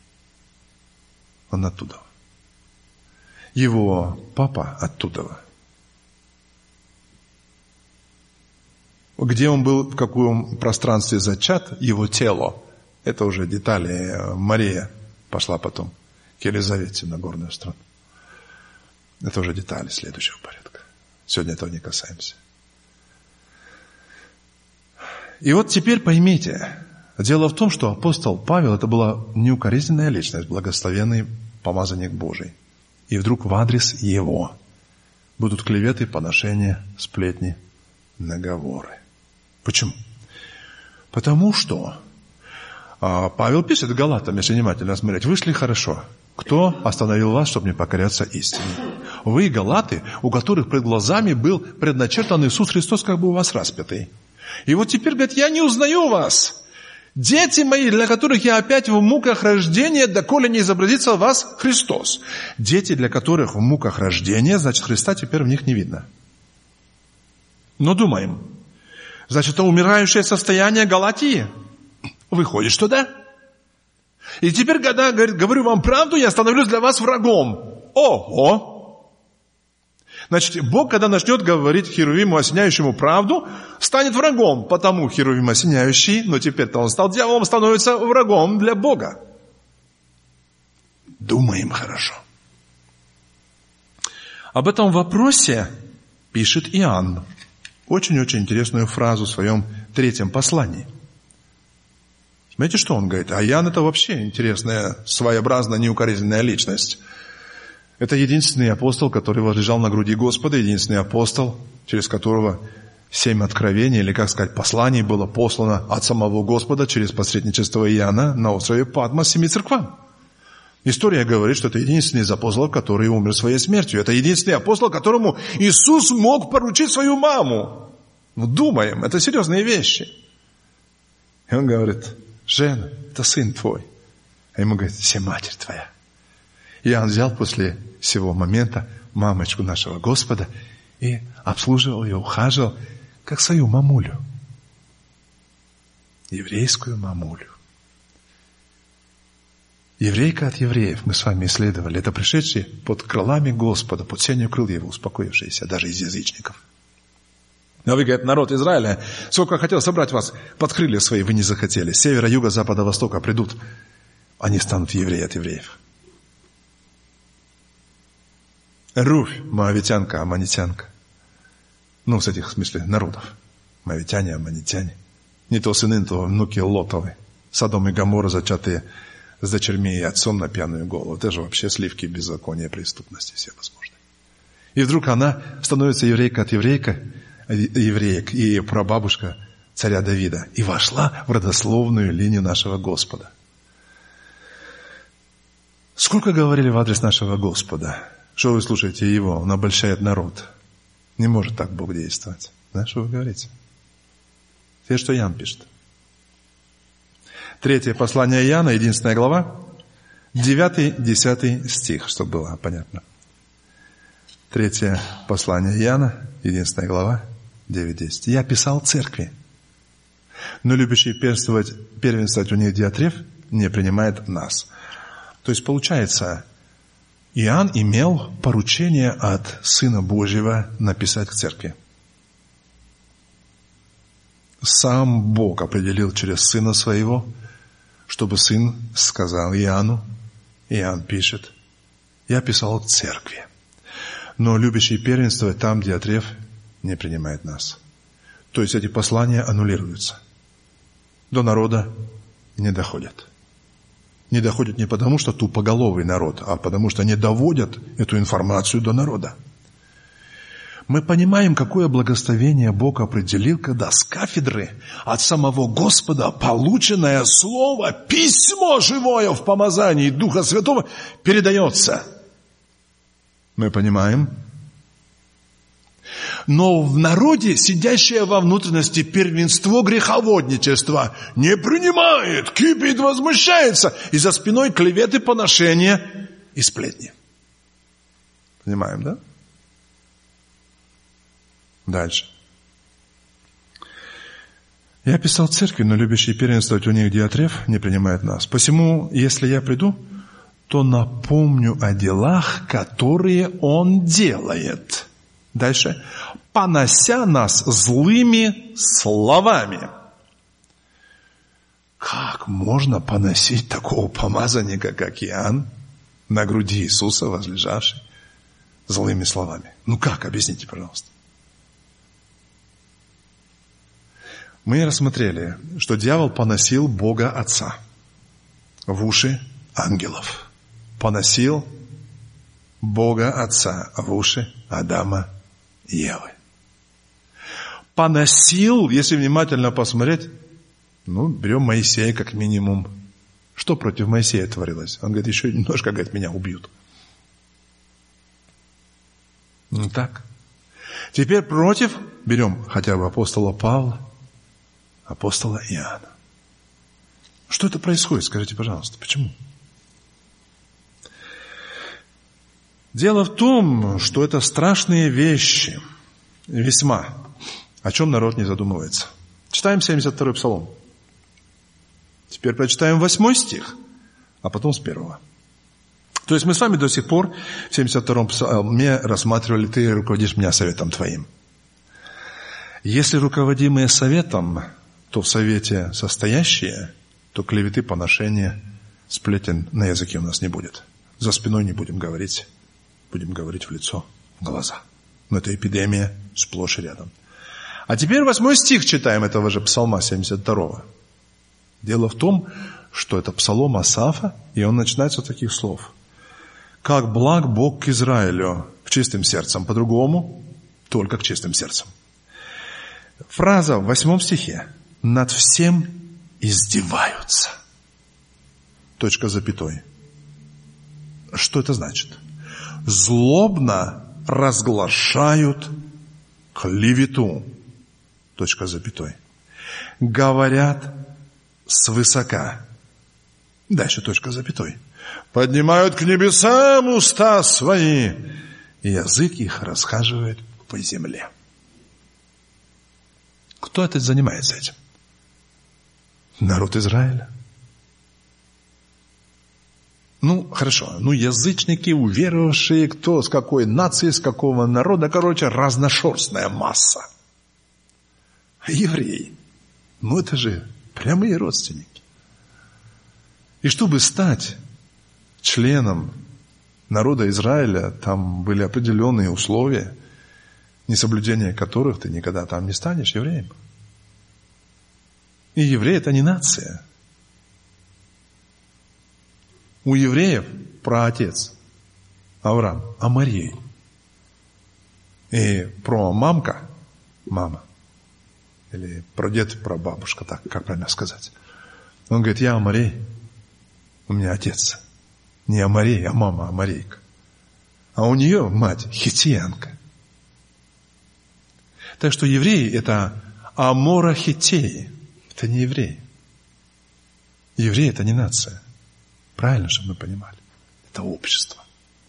Он оттуда. Его папа оттуда. Где он был, в каком пространстве зачат, его тело. Это уже детали. Мария пошла потом к Елизавете на горную страну. Это уже детали следующего порядка. Сегодня этого не касаемся. И вот теперь поймите, дело в том, что апостол Павел, это была неукоризненная личность, благословенный помазанник Божий. И вдруг в адрес его будут клеветы, поношения, сплетни, наговоры. Почему? Потому что Павел пишет Галатам, если внимательно смотреть, вы шли хорошо. Кто остановил вас, чтобы не покоряться истине? Вы, Галаты, у которых пред глазами был предначертан Иисус Христос, как бы у вас распятый. И вот теперь, говорит, я не узнаю вас. Дети мои, для которых я опять в муках рождения, доколе не изобразится в вас Христос. Дети, для которых в муках рождения, значит, Христа теперь в них не видно. Но думаем, значит, это умирающее состояние Галатии. Выходит, что да? И теперь, когда, говорит, говорю вам правду, я становлюсь для вас врагом. Ого! Значит, Бог, когда начнет говорить Херувиму, осеняющему правду, станет врагом, потому Херувим осеняющий, но теперь-то он стал дьяволом, становится врагом для Бога. Думаем хорошо. Об этом вопросе пишет Иоанн. Очень-очень интересную фразу в своем 3 послании. Знаете, что он говорит? А Иоанн это вообще интересная, своеобразная, неукоризненная личность. Это единственный апостол, который возлежал на груди Господа, единственный апостол, через которого 7 откровений, или, как сказать, посланий было послано от самого Господа через посредничество Иоанна на острове Патмос 7 церквам. История говорит, что это единственный из апостолов, который умер своей смертью. Это единственный апостол, которому Иисус мог поручить свою маму. Ну, думаем, это серьезные вещи. И он говорит: Жена, это сын твой. А ему говорит: все матерь твоя. И Иоанн взял после сего момента мамочку нашего Господа и обслуживал ее, ухаживал, как свою мамулю. Еврейскую мамулю. Еврейка от евреев, мы с вами исследовали, это пришедшие под крылами Господа, под сенью крыл Его, успокоившиеся, даже из язычников. Но вы, говорит, народ Израиля, сколько хотел собрать вас под крылья свои, вы не захотели. С севера, юга, запада, востока придут, они станут евреи от евреев. Руфь, моавитянка, аммонитянка. Ну, с этих, в смысле, народов. Моавитяне, аммонитяне. Не то сыны, не то внуки Лотовы. Содом и Гоморра, зачатые с дочерьми и отцом на пьяную голову. Это же вообще сливки беззакония, преступности все возможные. И вдруг она становится еврейка от евреек, и ее прабабушка царя Давида. И вошла в родословную линию нашего Господа. Сколько говорили в адрес нашего Господа? Что вы слушаете Его? Он обольщает народ. Не может так Бог действовать. Да, что вы говорите? Это что Иоанн пишет. 3 послание Иоанна, 11 глава, 9-10 стих, чтобы было понятно. 3 послание Иоанна, 11 глава, 9-10. «Я писал церкви, но любящий первенствовать у них Диатреф не принимает нас». То есть, получается, Иоанн имел поручение от Сына Божьего написать к церкви. Сам Бог определил через Сына Своего, чтобы Сын сказал Иоанну, Иоанн пишет: «Я писал к церкви, но любящий первенствовать там, Диатреф, не принимает нас». То есть эти послания аннулируются. До народа не доходят. Не доходят не потому, что тупоголовый народ, а потому, что не доводят эту информацию до народа. Мы понимаем, какое благословение Бог определил, когда с кафедры от самого Господа полученное слово, письмо живое в помазании Духа Святого передается. Мы понимаем. Но в народе, сидящее во внутренности первенство греховодничества, не принимает, кипит, возмущается, и за спиной клеветы, поношения и сплетни. Понимаем, да? Дальше. «Я писал церкви, но любящий первенствовать у них Диатреф не принимает нас. Посему, если я приду, то напомню о делах, которые он делает». Дальше. «Понося нас злыми словами». Как можно поносить такого помазанника, как Иоанн, на груди Иисуса возлежавший, злыми словами? Ну как? Объясните, пожалуйста. Мы рассмотрели, что дьявол поносил Бога Отца в уши ангелов. Поносил Бога Отца в уши Адама и Евы. Поносил, если внимательно посмотреть, берем Моисея как минимум. Что против Моисея творилось? Он говорит, еще немножко, говорит, меня убьют. Так. Теперь против, берем хотя бы апостола Павла, апостола Иоанна. Что это происходит, скажите, пожалуйста, почему? Дело в том, что это страшные вещи, весьма, о чем народ не задумывается. Читаем 72-й псалом. Теперь прочитаем 8 стих, а потом с 1. То есть мы с вами до сих пор в 72-м псалме рассматривали «Ты руководишь меня советом Твоим». Если руководимые советом, то в совете состоящие, то клеветы, поношения, сплетен на языке у нас не будет. За спиной не будем говорить в лицо, в глаза. Но это эпидемия сплошь и рядом. А теперь 8 стих читаем этого же псалма 72-го. Дело в том, что это псалом Асафа, и он начинается с таких слов. «Как благ Бог к Израилю, к чистым сердцам». По-другому, только к чистым сердцам. Фраза в 8 стихе. Над всем издеваются. Точка запятой. Что это значит? Злобно разглашают клевету. Точка запятой. Говорят свысока. Дальше точка запятой. Поднимают к небесам уста свои, и язык их расхаживает по земле. Кто это занимается этим? Народ Израиля. Хорошо. Язычники, уверовавшие, кто с какой нации, с какого народа, разношерстная масса. А евреи, это же прямые родственники. И чтобы стать членом народа Израиля, там были определенные условия, несоблюдение которых ты никогда там не станешь евреем. И евреи – это не нация. У евреев праотец Авраам Аморей. И промамка, мама, или прадед, прабабушка, так, как правильно сказать. Он говорит, я Аморей, у меня отец. Не Аморей, а мама Аморейка. А у нее мать хитиянка. Так что евреи – это аморохитеи. Это не евреи. Евреи – это не нация. Правильно, чтобы мы понимали. Это общество.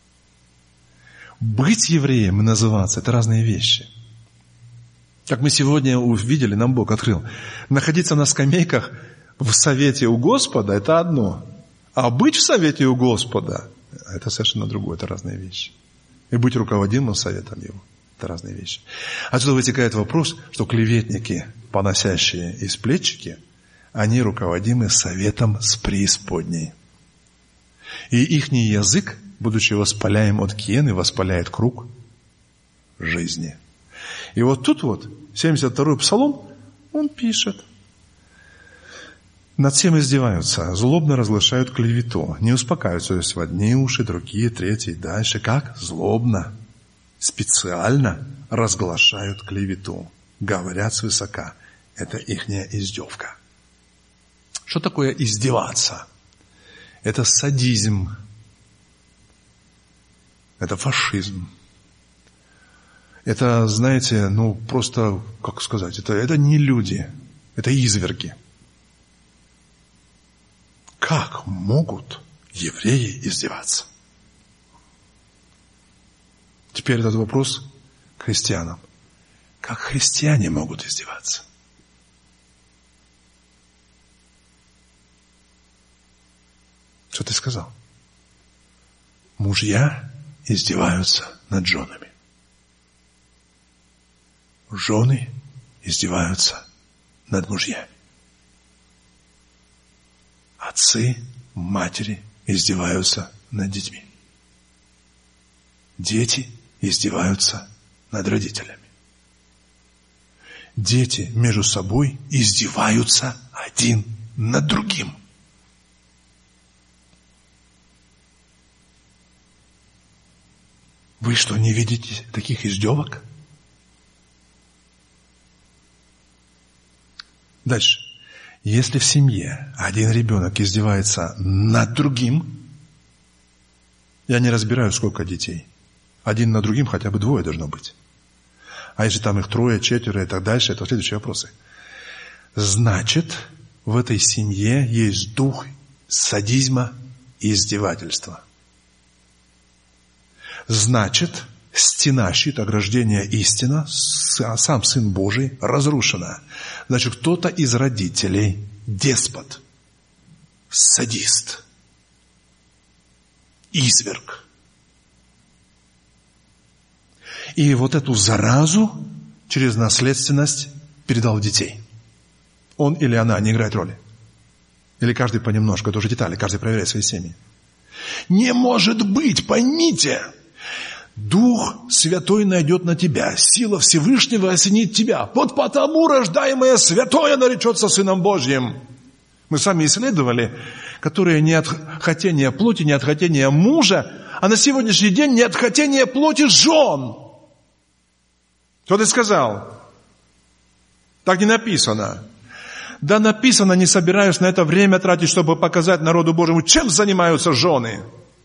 Быть евреем и называться – это разные вещи. Как мы сегодня увидели, нам Бог открыл. Находиться на скамейках в совете у Господа – это одно. А быть в совете у Господа – это совершенно другое, это разные вещи. И быть руководимым советом Его – это разные вещи. Отсюда вытекает вопрос, что клеветники, поносящие и сплетчики, они руководимы советом с преисподней. И ихний язык, будучи воспаляем от гиены, воспаляет круг жизни. И вот тут 72-й псалом, он пишет. Над всем издеваются, злобно разглашают клевету, не успокаиваются, то есть в одни уши, другие, третьи, дальше. Как? Злобно, специально разглашают клевету, говорят свысока. Это ихняя издевка. Что такое издеваться? Это садизм, это фашизм. Это, знаете, просто, как сказать, это не люди, это изверги. Как могут евреи издеваться? Теперь этот вопрос к христианам. Как христиане могут издеваться? Что ты сказал? Мужья издеваются над женами. Жены издеваются над мужьями. Отцы, матери издеваются над детьми. Дети издеваются над родителями. Дети между собой издеваются один над другим. Вы что, не видите таких издевок? Дальше. Если в семье один ребенок издевается над другим, я не разбираю, сколько детей. Один над другим хотя бы 2 должно быть. А если там их 3, 4 и так дальше, это следующие вопросы. Значит, в этой семье есть дух садизма и издевательства. Значит, стена, щит, ограждение, истина, сам Сын Божий разрушена. Значит, кто-то из родителей деспот, садист, изверг. И вот эту заразу через наследственность передал в детей. Он или она не играет роли. Или каждый понемножку, это уже детали, каждый проверяет свои семьи. Не может быть, поймите, Дух Святой найдет на тебя, сила Всевышнего осенит тебя. Вот потому рождаемое святое наречется Сыном Божьим. Мы сами исследовали, которые не от хотения плоти, не от хотения мужа, а на сегодняшний день не от хотения плоти жен. Что ты сказал? Так не написано. Да написано, не собираюсь на это время тратить, чтобы показать народу Божьему, чем занимаются жены.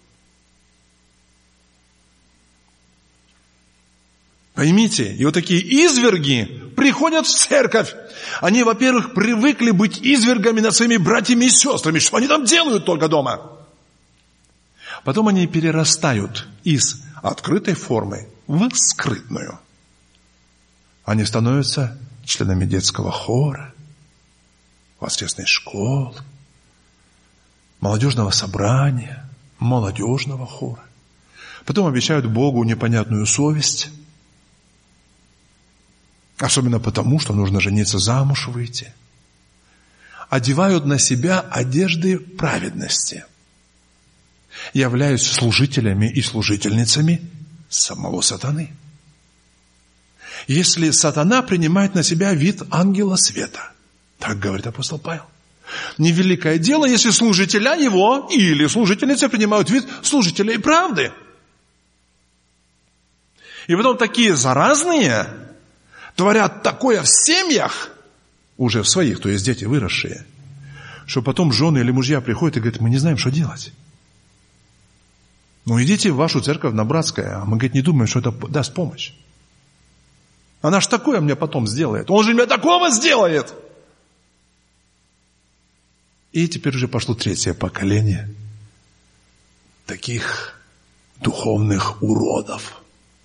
Поймите, и вот такие изверги приходят в церковь. Они, во-первых, привыкли быть извергами над своими братьями и сестрами. Что они там делают только дома? Потом они перерастают из открытой формы в скрытную. Они становятся членами детского хора, воскресной школы, молодежного собрания, молодежного хора. Потом обещают Богу непонятную совесть. Особенно потому, что нужно жениться, замуж выйти. Одевают на себя одежды праведности. Являясь служителями и служительницами самого сатаны. Если сатана принимает на себя вид ангела света, так говорит апостол Павел, невеликое дело, если служителя его или служительницы принимают вид служителей правды. И потом такие заразные творят такое в семьях, уже в своих, то есть дети выросшие, что потом жены или мужья приходят и говорят, мы не знаем, что делать. Ну, идите в вашу церковь на Братское, а мы, говорит, не думаем, что это даст помощь. Она ж такое мне потом сделает. Он же мне такого сделает. И теперь уже пошло третье поколение таких духовных уродов.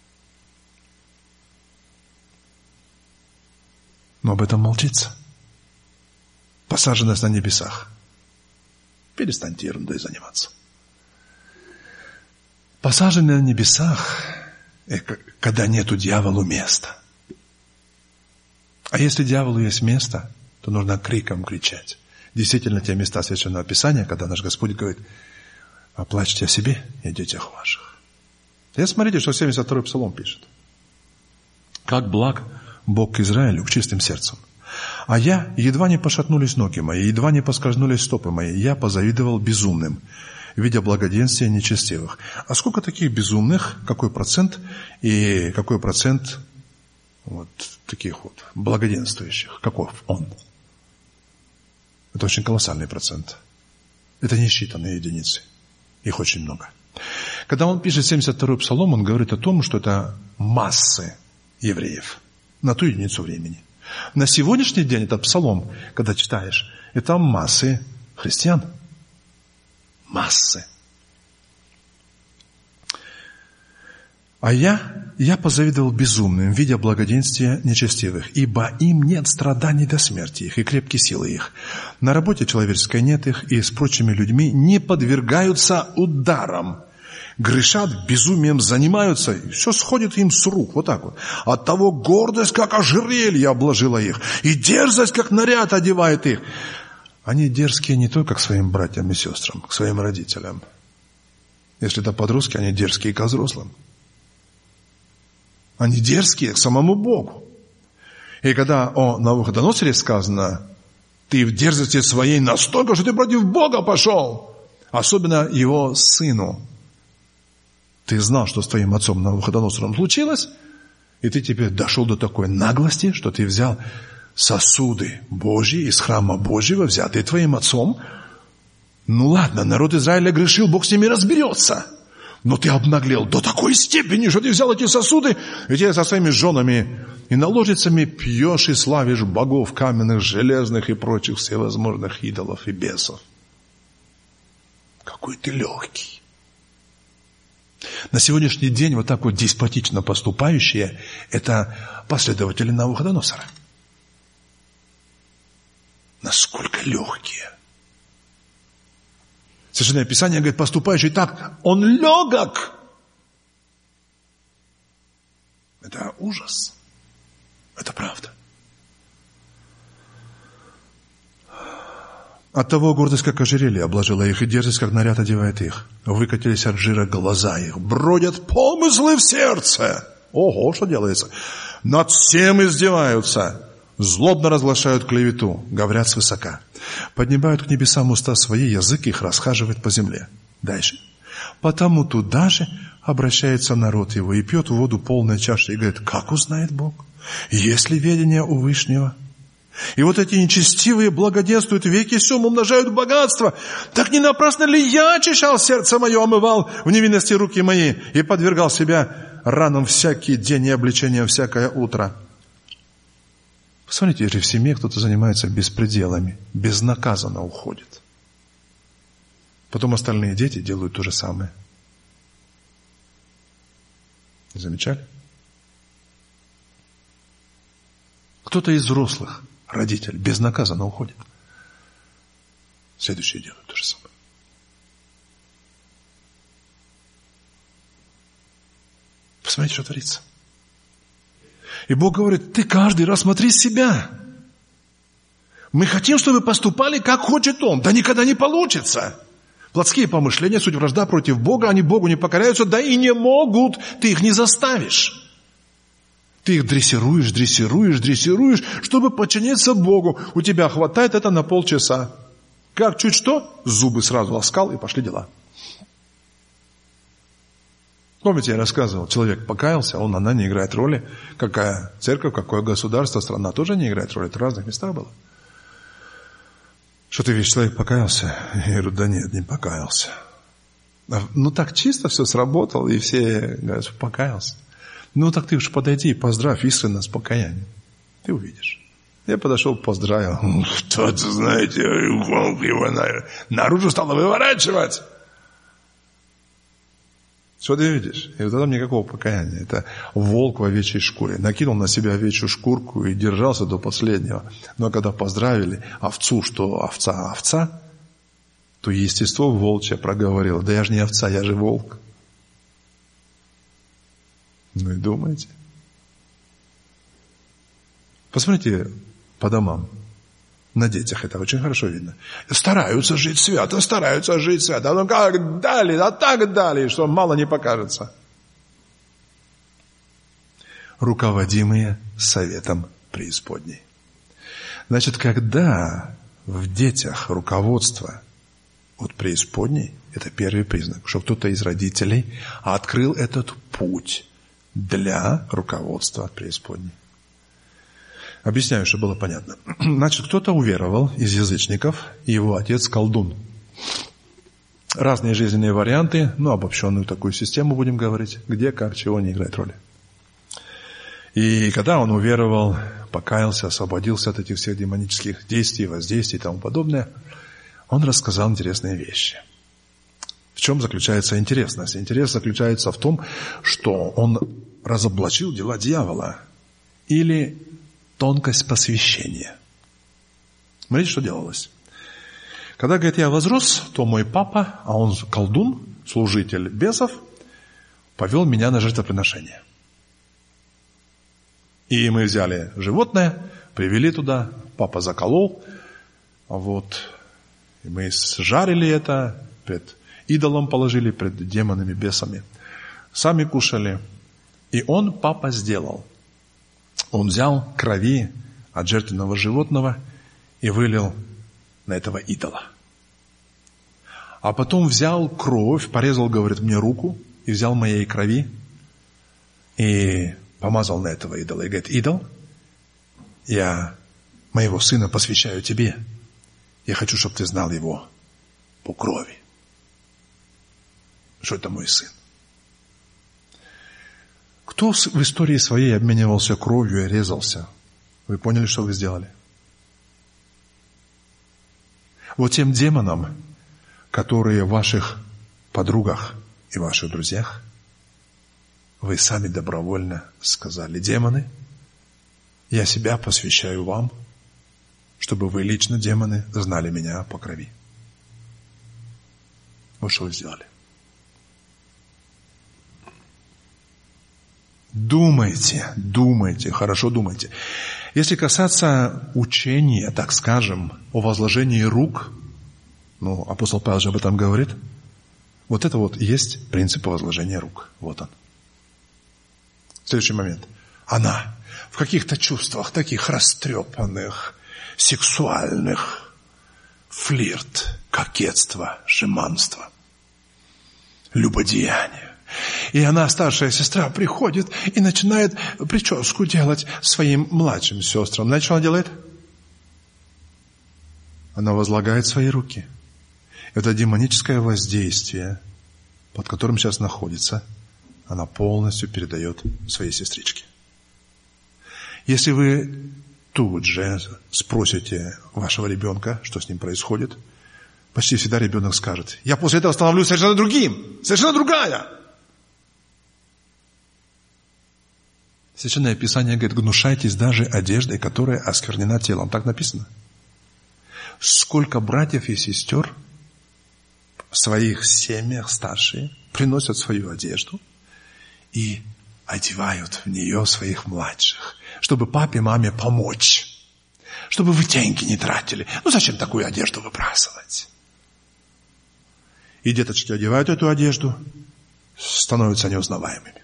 Но об этом молчится. Посаженность на небесах. Перестаньте ерундой заниматься. Посаженный на небесах, когда нету дьяволу места. А если дьяволу есть место, то нужно криком кричать. Действительно, те места Священного Писания, когда наш Господь говорит, оплачьте о себе и о детях ваших. И смотрите, что 72-й Псалом пишет. Как благ Бог к Израилю, к чистым сердцем. А я, едва не пошатнулись ноги мои, едва не поскользнулись стопы мои, я позавидовал безумным, видя благоденствия нечестивых. А сколько таких безумных, какой процент и какой процент вот таких вот благоденствующих? Каков он? Это очень колоссальный процент. Это несчитанные единицы. Их очень много. Когда он пишет 72-й Псалом, он говорит о том, что это массы евреев на ту единицу времени. На сегодняшний день этот Псалом, когда читаешь, это массы христиан. Массы. А я позавидовал безумным, видя благоденствия нечестивых, ибо им нет страданий до смерти их, и крепкие силы их. На работе человеческой нет их, и с прочими людьми не подвергаются ударам. Грешат, безумием занимаются, и все сходит им с рук, вот так вот. Оттого гордость, как ожерелье, обложила их, и дерзость, как наряд, одевает их. Они дерзкие не только к своим братьям и сестрам, к своим родителям. Если это подростки, они дерзкие ко взрослым. Они дерзкие к самому Богу. И когда о Навуходоносоре сказано, ты в дерзости своей настолько, что ты против Бога пошел, особенно его сыну. Ты знал, что с твоим отцом Навуходоносором случилось, и ты теперь дошел до такой наглости, что ты взял сосуды Божьи из храма Божьего, взятые твоим отцом. Ну ладно, народ Израиля грешил, Бог с ними разберется. Но ты обнаглел до такой степени, что ты взял эти сосуды, и тебе со своими женами и наложницами пьешь и славишь богов каменных, железных и прочих всевозможных идолов и бесов. Какой ты легкий. На сегодняшний день вот так вот деспотично поступающие – это последователи Навуходоносора. Насколько легкие. Священное Писание говорит, поступающий так, он легок. Это ужас. Это правда. Оттого гордость, как ожерелье, обложила их, и дерзость, как наряд, одевает их. Выкатились от жира глаза их, бродят помыслы в сердце. Ого, что делается? Над всем издеваются. Злобно разглашают клевету, говорят свысока. Поднимают к небесам уста свои, язык их расхаживает по земле. Дальше. Потому туда же обращается народ его и пьет воду полной чаши и говорит, как узнает Бог? Есть ли ведение у Вышнего? И вот эти нечестивые благоденствуют веки сем, умножают богатство. Так не напрасно ли я очищал сердце мое, омывал в невинности руки мои и подвергал себя ранам всякий день и обличениям всякое утро? Посмотрите, если в семье кто-то занимается беспределами, безнаказанно уходит. Потом остальные дети делают то же самое. Замечали? Кто-то из взрослых, родитель, безнаказанно уходит. Следующие делают то же самое. Посмотрите, что творится. И Бог говорит, ты каждый раз смотри себя. Мы хотим, чтобы вы поступали, как хочет Он. Да никогда не получится. Плотские помышления, суть вражда против Бога, они Богу не покоряются, да и не могут. Ты их не заставишь. Ты их дрессируешь, чтобы подчиниться Богу. У тебя хватает это на полчаса. Как чуть что, зубы сразу ласкал, и пошли дела. Помните, я рассказывал, человек покаялся, она не играет роли. Какая церковь, какое государство, страна тоже не играет роли. Это в разных местах было. Что ты видишь, человек покаялся? Я говорю, да нет, не покаялся. Ну так чисто все сработало, и все говорят, что покаялся. Ну так ты уж подойди и поздравь искренне с покаянием. Ты увидишь. Я подошел, поздравил. Что-то, знаете, волк его наружу стало выворачивать. Что ты видишь? И вот там никакого покаяния. Это волк в овечьей шкуре. Накинул на себя овечью шкурку и держался до последнего. Но когда поздравили овцу, что овца, то естество волчье проговорило. Да я же не овца, я же волк. Ну и думаете. Посмотрите по домам. На детях это очень хорошо видно. Стараются жить свято. Ну как дали, а так дали, что мало не покажется. Руководимые советом преисподней. Значит, когда в детях руководство от преисподней, это первый признак, что кто-то из родителей открыл этот путь для руководства от преисподней. Объясняю, чтобы было понятно. Значит, кто-то уверовал из язычников, и его отец колдун. Разные жизненные варианты, обобщенную такую систему будем говорить, где, как, чего не играет роли. И когда он уверовал, покаялся, освободился от этих всех демонических действий, воздействий и тому подобное, он рассказал интересные вещи. В чем заключается интересность? Интерес заключается в том, что он разоблачил дела дьявола или тонкость посвящения. Смотрите, что делалось. Когда, говорит, я возрос, то мой папа, а он колдун, служитель бесов, повел меня на жертвоприношение. И мы взяли животное, привели туда, папа заколол, и мы сжарили это, пред идолом положили, пред демонами, бесами. Сами кушали. И папа сделал. Он взял крови от жертвенного животного и вылил на этого идола. А потом взял кровь, порезал, говорит, мне руку, и взял моей крови и помазал на этого идола. И говорит, идол, я моего сына посвящаю тебе. Я хочу, чтобы ты знал его по крови. Что это мой сын. Кто в истории своей обменивался кровью и резался? Вы поняли, что вы сделали? Вот тем демонам, которые в ваших подругах и ваших друзьях, вы сами добровольно сказали, демоны, я себя посвящаю вам, чтобы вы лично, демоны, знали меня по крови. Вот что вы сделали. Думайте, хорошо думайте. Если касаться учения, так скажем, о возложении рук, апостол Павел же об этом говорит, вот это вот есть принцип возложения рук. Вот он. Следующий момент. Она в каких-то чувствах таких растрепанных, сексуальных, флирт, кокетство, жеманство, любодеяние. И она, старшая сестра, приходит и начинает прическу делать своим младшим сестрам. Знаете, что она делает? она возлагает свои руки. Это демоническое воздействие, под которым сейчас находится, она полностью передает своей сестричке. Если вы тут же спросите вашего ребенка, что с ним происходит, почти всегда ребенок скажет: я после этого становлюсь совершенно другим, совершенно другая. Священное Писание говорит: гнушайтесь даже одеждой, которая осквернена телом. Так написано. Сколько братьев и сестер в своих семьях старшие приносят свою одежду и одевают в нее своих младших, чтобы папе, маме помочь, чтобы вы деньги не тратили. Ну зачем такую одежду выбрасывать? И деточки одевают эту одежду, становятся неузнаваемыми.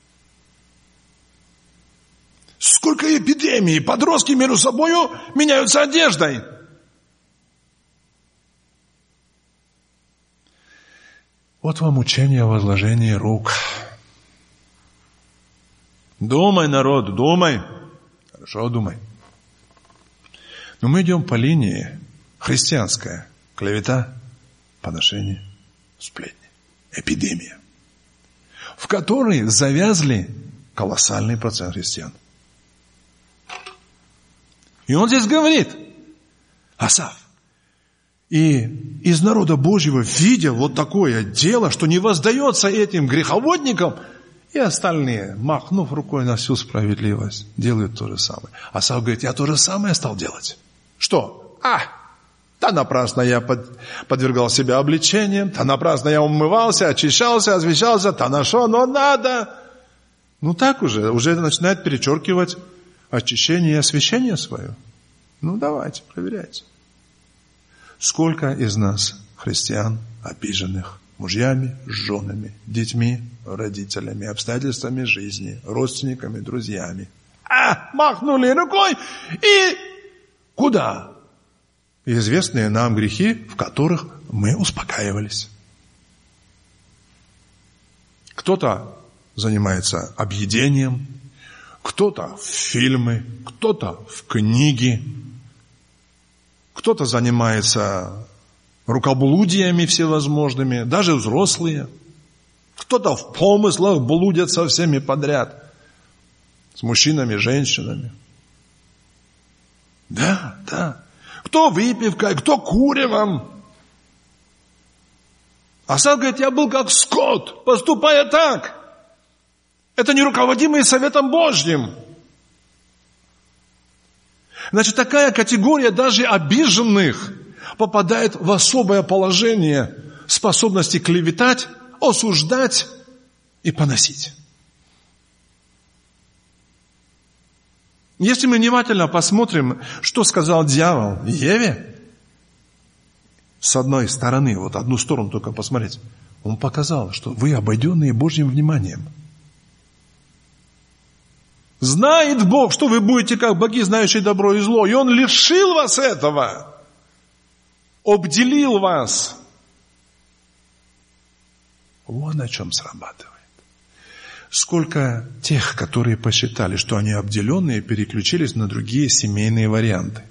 Сколько эпидемий, подростки между собой меняются одеждой. Вот вам учение о возложении рук. Думай, народ, думай. Хорошо, думай. Но мы идем по линии христианская. Клевета, поношение, сплетни, эпидемия, в которой завязли колоссальный процент христиан. И он здесь говорит: Асав, и из народа Божьего, видя вот такое дело, что не воздается этим греховодникам, и остальные, махнув рукой на всю справедливость, делают то же самое. Асав говорит: я то же самое стал делать. Что? Да напрасно я подвергал себя обличениям, да напрасно я умывался, очищался, освещался, да на что, но надо. Ну так уже начинает перечеркивать очищение и освящение свое. Ну давайте, проверяйте. Сколько из нас, христиан, обиженных мужьями, женами, детьми, родителями, обстоятельствами жизни, родственниками, друзьями. Махнули рукой и куда? Известные нам грехи, в которых мы успокаивались. Кто-то занимается объедением, кто-то в фильмы, кто-то в книги, кто-то занимается рукоблудиями всевозможными, даже взрослые. Кто-то в помыслах блудят со всеми подряд, с мужчинами, женщинами. Да. Кто выпивкой, кто куревом. Асав говорит: я был как скот, поступая так. Это не руководимый советом Божьим. Значит, такая категория даже обиженных попадает в особое положение способности клеветать, осуждать и поносить. Если мы внимательно посмотрим, что сказал дьявол Еве, с одной стороны, вот одну сторону только посмотреть, он показал, что вы обойденные Божьим вниманием. Знает Бог, что вы будете как боги, знающие добро и зло, и Он лишил вас этого, обделил вас. Вот на чем срабатывает. Сколько тех, которые посчитали, что они обделенные, переключились на другие семейные варианты.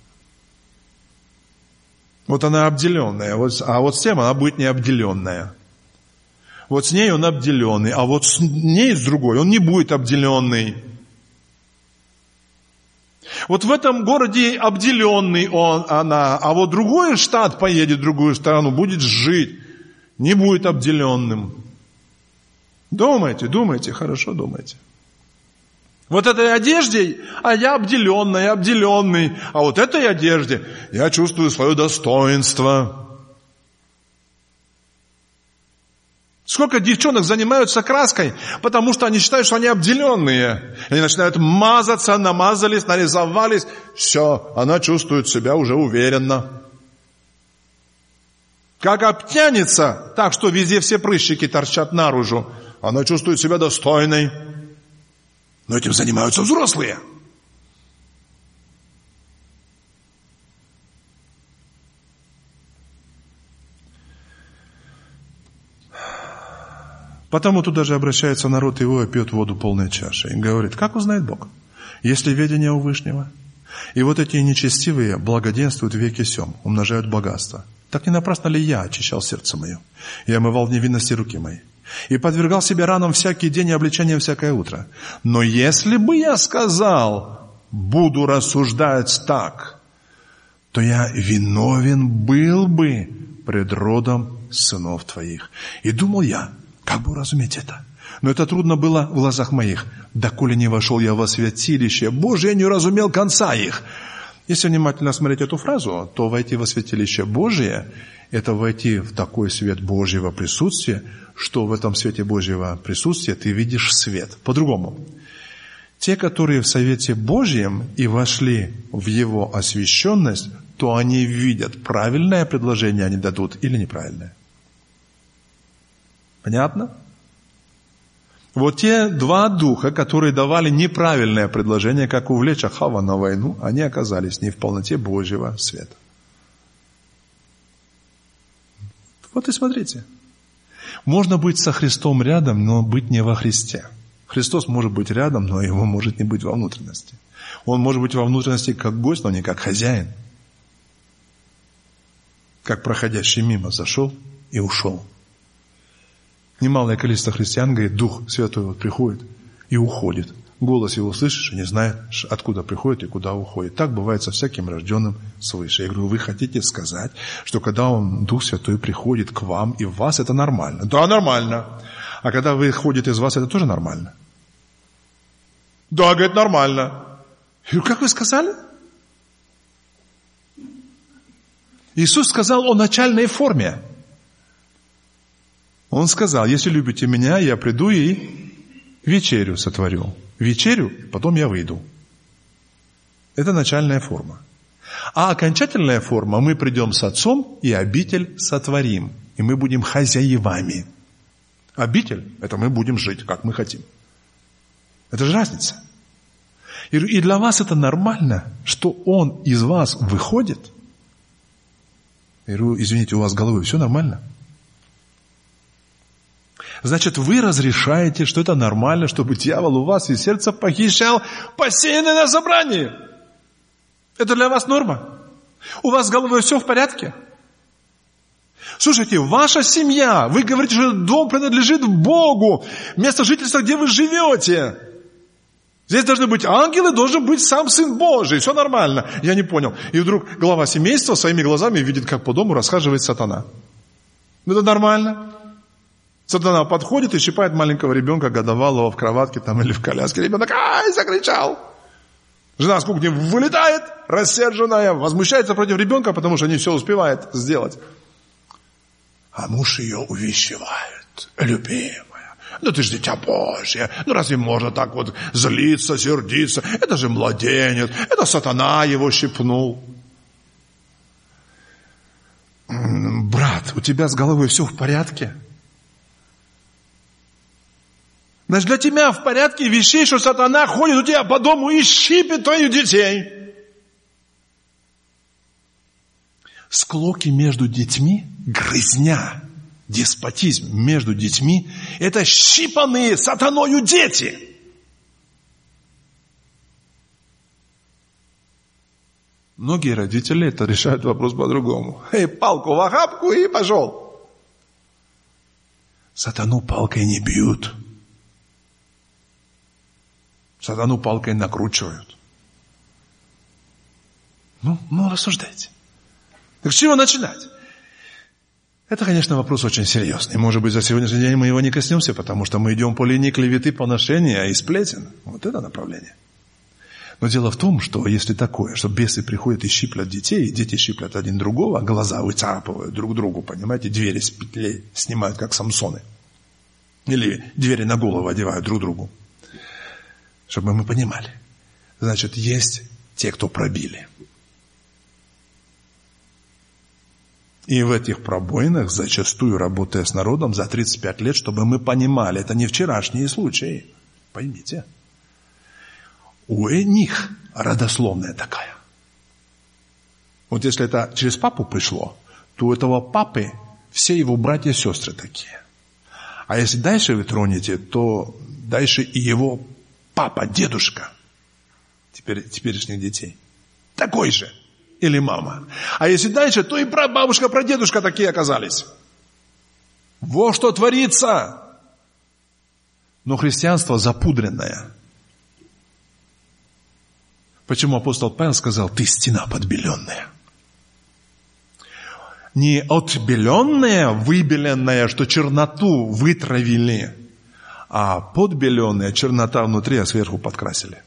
Вот она обделенная, а вот с тем она будет необделенная. Вот с ней он обделенный, а вот с ней, с другой, он не будет обделенный. Вот в этом городе обделенный она, а вот другой штат поедет в другую страну, будет жить, не будет обделенным. Думайте, хорошо думайте. Вот этой одежде, я обделенный, а вот этой одежде я чувствую свое достоинство. Сколько девчонок занимаются краской, потому что они считают, что они обделенные. Они начинают мазаться, намазались, нарисовались. Все, она чувствует себя уже уверенно. Как обтянется, так что везде все прыщики торчат наружу, она чувствует себя достойной. Но этим занимаются взрослые. Потому туда же обращается народ его и пьет воду полной чашей. И говорит: как узнает Бог, если ведение у Вышнего? И вот эти нечестивые благоденствуют в веки сем, умножают богатство. Так не напрасно ли я очищал сердце мое и омывал в невинности руки мои, и подвергал себя ранам всякий день и обличениям всякое утро? Но если бы я сказал, буду рассуждать так, то я виновен был бы пред родом сынов твоих. И думал я, как бы уразуметь это? Но это трудно было в глазах моих. Доколе не вошел я во святилище Божие, я не уразумел конца их. Если внимательно смотреть эту фразу, то войти во святилище Божие – это войти в такой свет Божьего присутствия, что в этом свете Божьего присутствия ты видишь свет. По-другому. Те, которые в совете Божьем и вошли в его освященность, то они видят, правильное предложение они дадут или неправильное. Понятно? Вот те два духа, которые давали неправильное предложение, как увлечь Ахава на войну, они оказались не в полноте Божьего света. Вот и смотрите. Можно быть со Христом рядом, но быть не во Христе. Христос может быть рядом, но его может не быть во внутренности. Он может быть во внутренности как гость, но не как хозяин. Как проходящий мимо зашел и ушел. Немалое количество христиан, говорит, Дух Святой вот приходит и уходит. Голос его слышишь и не знаешь, откуда приходит и куда уходит. Так бывает со всяким рожденным свыше. Я говорю, вы хотите сказать, что когда Дух Святой приходит к вам и в вас, это нормально? Да, нормально. А когда выходит из вас, это тоже нормально? Да, говорит, нормально. Я говорю, как вы сказали? Иисус сказал о начальной форме. Он сказал, если любите меня, я приду и вечерю сотворю. Вечерю, потом я выйду. Это начальная форма. А окончательная форма, мы придем с Отцом и обитель сотворим. И мы будем хозяевами. Обитель, это мы будем жить, как мы хотим. Это же разница. И для вас это нормально, что Он из вас выходит. Я говорю, извините, у вас с головой все нормально? Значит, вы разрешаете, что это нормально, чтобы дьявол у вас из сердца похищал посеянное на собрании. Это для вас норма? У вас с головой все в порядке? Слушайте, ваша семья, вы говорите, что дом принадлежит Богу, место жительства, где вы живете. Здесь должны быть ангелы, должен быть сам Сын Божий. Все нормально. Я не понял. И вдруг глава семейства своими глазами видит, как по дому расхаживает сатана. Ну, это нормально. Сатана подходит и щипает маленького ребенка, годовалого, в кроватке там или в коляске. Ребенок «ай!» закричал. Жена с кухни вылетает, рассерженная, возмущается против ребенка, потому что не все успевает сделать. А муж ее увещевает. Любимая, ну ты же дитя Божье. Ну разве можно так вот злиться, сердиться? Это же младенец. Это сатана его щипнул. Брат, у тебя с головой все в порядке? Значит, для тебя в порядке вещей, что сатана ходит у тебя по дому и щипит твоих детей. Склоки между детьми, грызня, деспотизм между детьми – это щипанные сатаною дети. Многие родители это решают вопрос по-другому. Палку в охапку и пошел. Сатану палкой не бьют. Сатану палкой накручивают. Ну, рассуждайте. Так с чего начинать? Это, конечно, вопрос очень серьезный. Может быть, за сегодняшний день мы его не коснемся, потому что мы идем по линии клеветы, поношения и сплетен. Вот это направление. Но дело в том, что если такое, что бесы приходят и щиплят детей, и дети щиплят один другого, глаза выцарапывают друг другу, понимаете, двери с петлей снимают, как самсоны. Или двери на голову одевают друг другу. Чтобы мы понимали. Значит, есть те, кто пробили. И в этих пробоинах, зачастую работая с народом за 35 лет, чтобы мы понимали, это не вчерашние случаи. Поймите. У них родословная такая. Вот если это через папу пришло, то у этого папы все его братья и сестры такие. А если дальше вы тронете, то дальше и его папа, дедушка теперешних детей. такой же. Или мама. А если дальше, то и прабабушка, прадедушка такие оказались. Во что творится! Но христианство запудренное. Почему апостол Павел сказал, ты стена подбеленная? Не отбеленная, выбеленная, что черноту вытравили, а подбеленная, чернота внутри, а сверху подкрасили.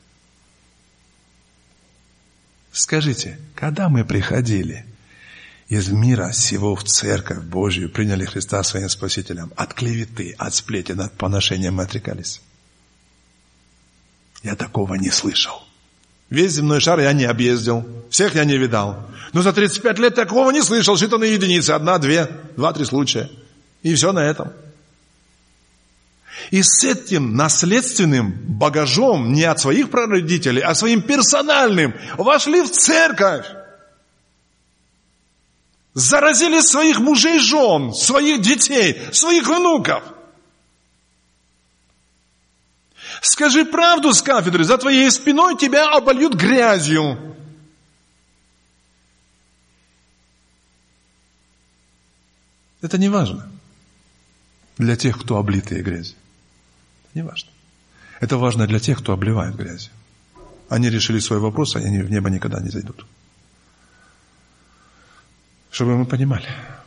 Скажите, когда мы приходили из мира сего в Церковь Божию, приняли Христа своим Спасителем, от клеветы, от сплетен, от поношения мы отрекались? Я такого не слышал. Весь земной шар я не объездил, всех я не видал. Но за 35 лет такого не слышал, считанные единицы, 1, 2, 2-3 случая. И все на этом. И с этим наследственным багажом, не от своих прародителей, а своим персональным, вошли в церковь. Заразили своих мужей, жен, своих детей, своих внуков. Скажи правду с кафедры, за твоей спиной тебя обольют грязью. Это не важно для тех, кто облитые грязью. Это не важно. Это важно для тех, кто обливает грязью. Они решили свой вопрос, они в небо никогда не зайдут. Чтобы мы понимали.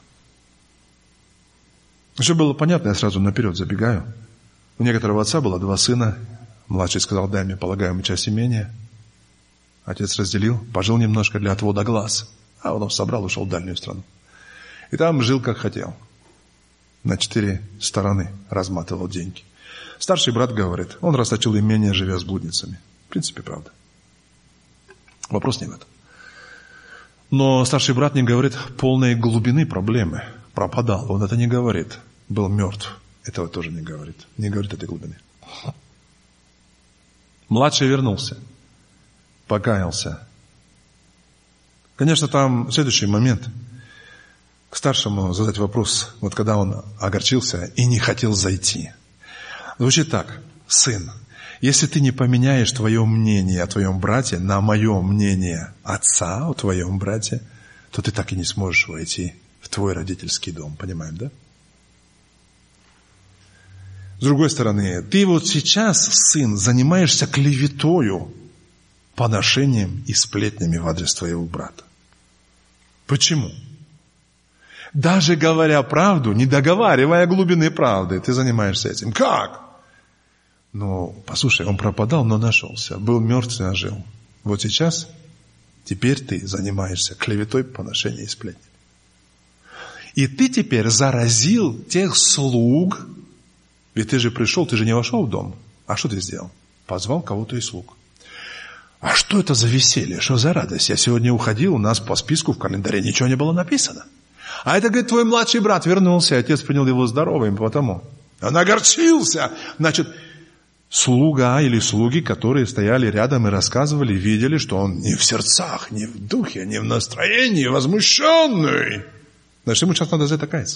Чтобы было понятно, я сразу наперед забегаю. У некоторого отца было 2 сына. Младший сказал, дай мне полагаемую часть имения. Отец разделил, пожил немножко для отвода глаз. А он собрал, ушел в дальнюю страну. И там жил, как хотел. На 4 стороны разматывал деньги. Старший брат говорит, он расточил имение, живя с блудницами. В принципе, правда. Вопрос не в этом. Но старший брат не говорит полной глубины проблемы. Пропадал, он это не говорит. Был мертв. Этого тоже не говорит. Не говорит этой глубины. Младший вернулся. Покаялся. Конечно, там следующий момент. К старшему задать вопрос, вот когда он огорчился и не хотел зайти. Звучит так. Сын, если ты не поменяешь твое мнение о твоем брате на мое мнение отца о твоем брате, то ты так и не сможешь войти в твой родительский дом. Понимаем, да? С другой стороны, ты вот сейчас, сын, занимаешься клеветою, поношением и сплетнями в адрес твоего брата. Почему? Даже говоря правду, не договаривая глубины правды, ты занимаешься этим. Как? Ну, послушай, он пропадал, но нашелся. Был мертв, но жил. Вот сейчас, теперь ты занимаешься клеветой, поношением и сплетнями. И ты теперь заразил тех слуг. Ведь ты же пришел, ты же не вошел в дом. А что ты сделал? Позвал кого-то из слуг. А что это за веселье? Что за радость? Я сегодня уходил, у нас по списку в календаре ничего не было написано. А это, говорит, твой младший брат вернулся, и отец принял его здоровым, потому. Он огорчился. Значит, слуга или слуги, которые стояли рядом и рассказывали, видели, что он не в сердцах, не в духе, не в настроении, возмущенный. Значит, ему сейчас надо за это каяться.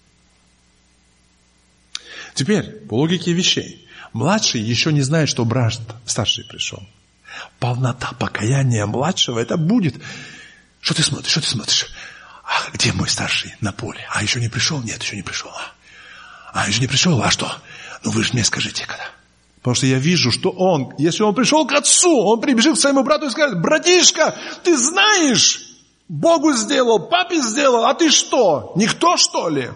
Теперь, по логике вещей, младший еще не знает, что брат старший пришел. Полнота покаяния младшего, это будет. Что ты смотришь? А где мой старший? На поле. А еще не пришел? Нет, еще не пришел. А еще не пришел? А что? Ну вы же мне скажите, когда. Потому что я вижу, что он, если он пришел к отцу, он прибежит к своему брату и скажет, братишка, ты знаешь, Богу сделал, папе сделал, а ты что? Никто, что ли?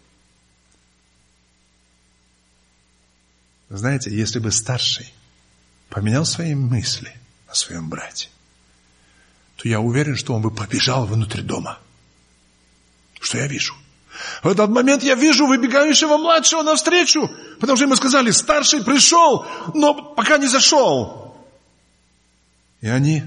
Знаете, если бы старший поменял свои мысли о своем брате, то я уверен, что он бы побежал внутрь дома. Что я вижу? В этот момент я вижу выбегающего младшего навстречу, потому что ему сказали, старший пришел, но пока не зашел. И они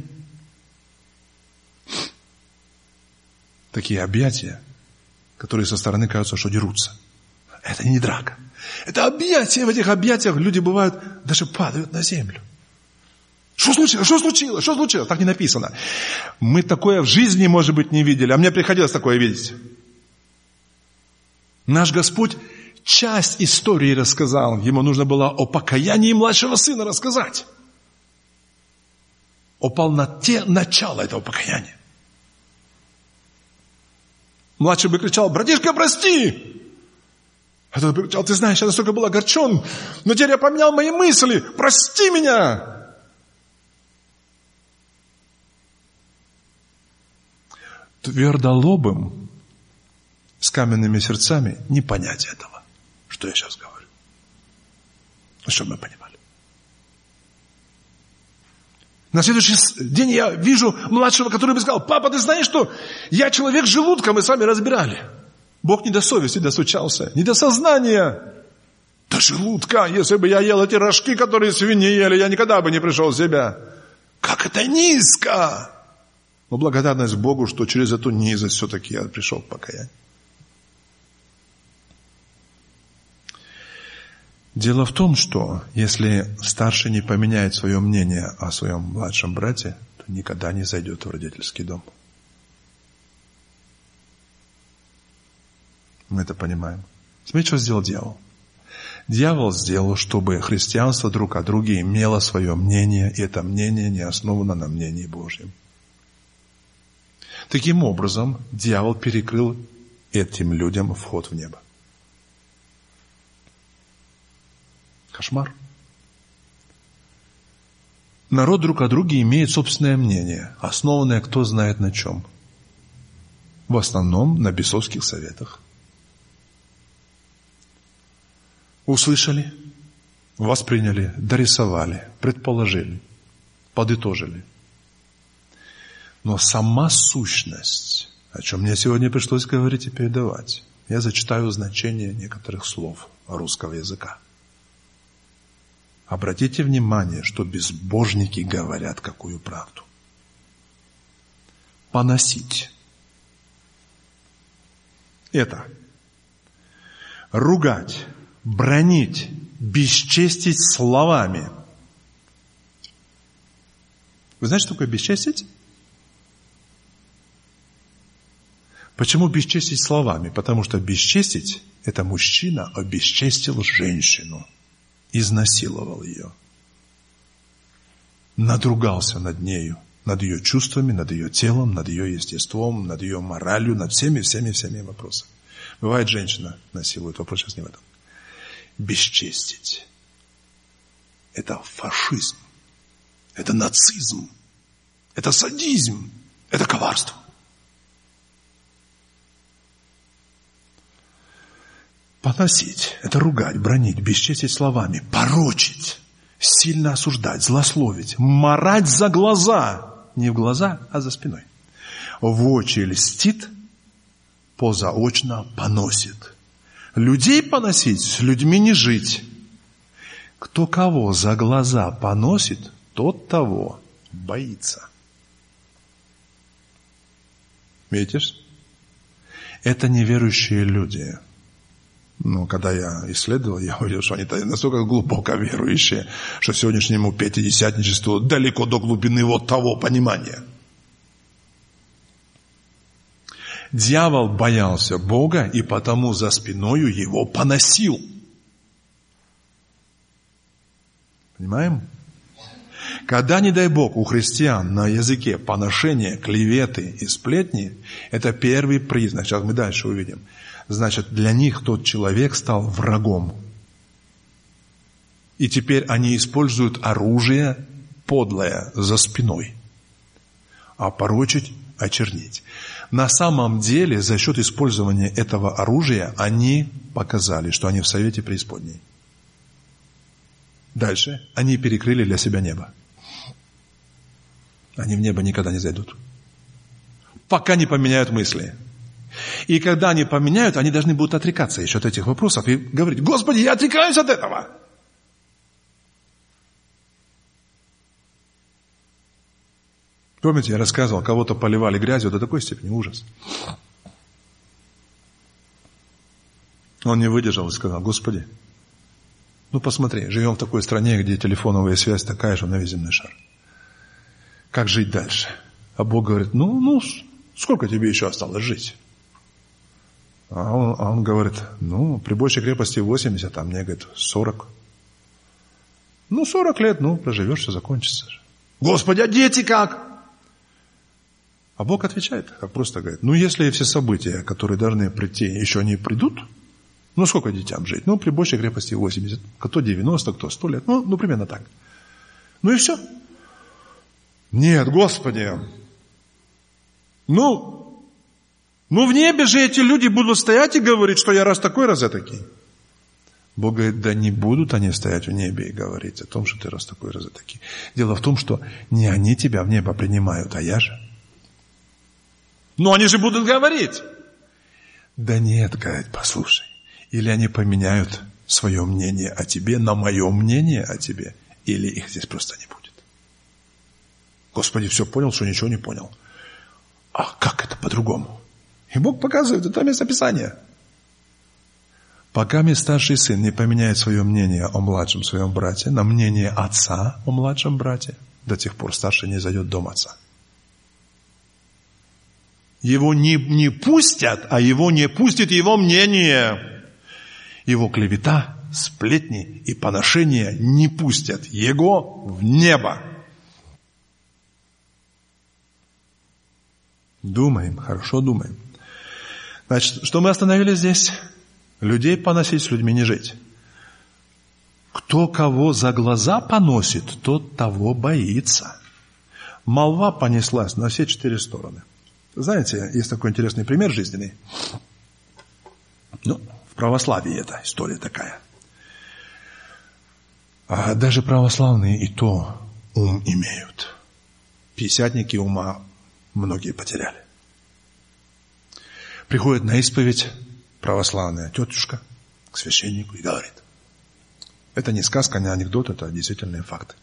такие объятия, которые со стороны кажутся, что дерутся. Это не драка. Это объятия. В этих объятиях люди бывают, даже падают на землю. Что случилось? Так не написано. Мы такое в жизни, может быть, не видели, а мне приходилось такое видеть. Наш Господь часть истории рассказал. Ему нужно было о покаянии младшего сына рассказать. упал на те начала этого покаяния. Младший бы кричал: братишка, прости! А тот бы кричал: ты знаешь, я настолько был огорчен, но теперь я поменял мои мысли, прости меня! Твердолобым, с каменными сердцами не понять этого, что я сейчас говорю. Чтобы мы понимали. На следующий день я вижу младшего, который бы сказал: папа, ты знаешь что? Я человек с желудком, мы с вами разбирали. Бог не до совести достучался, не до сознания, до желудка. Если бы я ел эти рожки, которые свиньи ели, я никогда бы не пришел в себя. Как это низко! Но благодарность Богу, что через эту низость все-таки я пришел к покаянию. Дело в том, что если старший не поменяет свое мнение о своем младшем брате, то никогда не зайдет в родительский дом. Мы это понимаем. Смотрите, что сделал дьявол. Дьявол сделал, чтобы христианство друг о друге имело свое мнение, и это мнение не основано на мнении Божьем. Таким образом, дьявол перекрыл этим людям вход в небо. Кошмар. Народ друг о друге имеет собственное мнение, основанное кто знает на чем. В основном на бесовских советах. Услышали, восприняли, дорисовали, предположили, подытожили. Но сама сущность, о чем мне сегодня пришлось говорить и передавать, я зачитаю значение некоторых слов русского языка. Обратите внимание, что безбожники говорят какую правду. Поносить. Это ругать, бранить, бесчестить словами. Вы знаете, что такое бесчестить? Почему бесчестить словами? Потому что бесчестить – это мужчина обесчестил женщину, изнасиловал ее, надругался над нею, над ее чувствами, над ее телом, над ее естеством, над ее моралью, над всеми вопросами. Бывает, женщина насилует, вопрос сейчас не в этом. Бесчестить – это фашизм, это нацизм, это садизм, это коварство. Поносить – это ругать, бранить, бесчестить словами, порочить, сильно осуждать, злословить, марать за глаза, не в глаза, а за спиной. В очи льстит, позаочно поносит. Людей поносить, с людьми не жить. Кто кого за глаза поносит, тот того боится. Видишь? Это неверующие люди. Но когда я исследовал, я увидел, что они настолько глубоко верующие, что сегодняшнему пятидесятничеству далеко до глубины вот того понимания. Дьявол боялся Бога и потому за спиною его поносил. Понимаем? Когда, не дай Бог, у христиан на языке поношения, клеветы и сплетни, это первый признак. Сейчас мы дальше увидим. Значит, для них тот человек стал врагом. И теперь они используют оружие подлое за спиной. Опорочить, очернить. На самом деле, за счет использования этого оружия, они показали, что они в совете преисподней. Дальше они перекрыли для себя небо. Они в небо никогда не зайдут. Пока не поменяют мысли. И когда они поменяют, они должны будут отрекаться еще от этих вопросов и говорить: Господи, я отрекаюсь от этого. Помните, я рассказывал, кого-то поливали грязью до такой степени, ужас. Он не выдержал и сказал: Господи, посмотри, живем в такой стране, где телефоновая связь такая же на весь земной шар. Как жить дальше? А Бог говорит: сколько тебе еще осталось жить? А он говорит: при большей крепости 80, а мне, говорит, 40. 40 лет, проживешь, все закончится. Господи, а дети как? А Бог отвечает, как просто говорит, если все события, которые должны прийти, еще не придут, сколько детям жить? При большей крепости 80, кто 90, кто 100 лет, примерно так. И все. Нет, Господи, в небе же эти люди будут стоять и говорить, что я раз такой, раз этакий. Бог говорит, да не будут они стоять в небе и говорить о том, что ты раз такой, раз этакий. Дело в том, что не они тебя в небо принимают, а я же. Но они же будут говорить. Да нет, говорит, послушай. Или они поменяют свое мнение о тебе на мое мнение о тебе, или их здесь просто не будет. Господи, все понял, что ничего не понял. А как это по-другому? И Бог показывает, это место Писания. Пока старший сын не поменяет свое мнение о младшем своем брате на мнение отца о младшем брате, до тех пор старший не зайдет в дом отца. Его не пустят, а его не пустит его мнение. Его клевета, сплетни и поношения не пустят его в небо. Думаем, хорошо думаем. Значит, что мы остановились здесь? Людей поносить, с людьми не жить. Кто кого за глаза поносит, тот того боится. Молва понеслась на все 4 стороны. Знаете, есть такой интересный пример жизненный. В православии эта история такая. А даже православные и то ум имеют. Пятидесятники ума многие потеряли. Приходит на исповедь православная тетушка к священнику и говорит. Это не сказка, не анекдот, это действительные факты.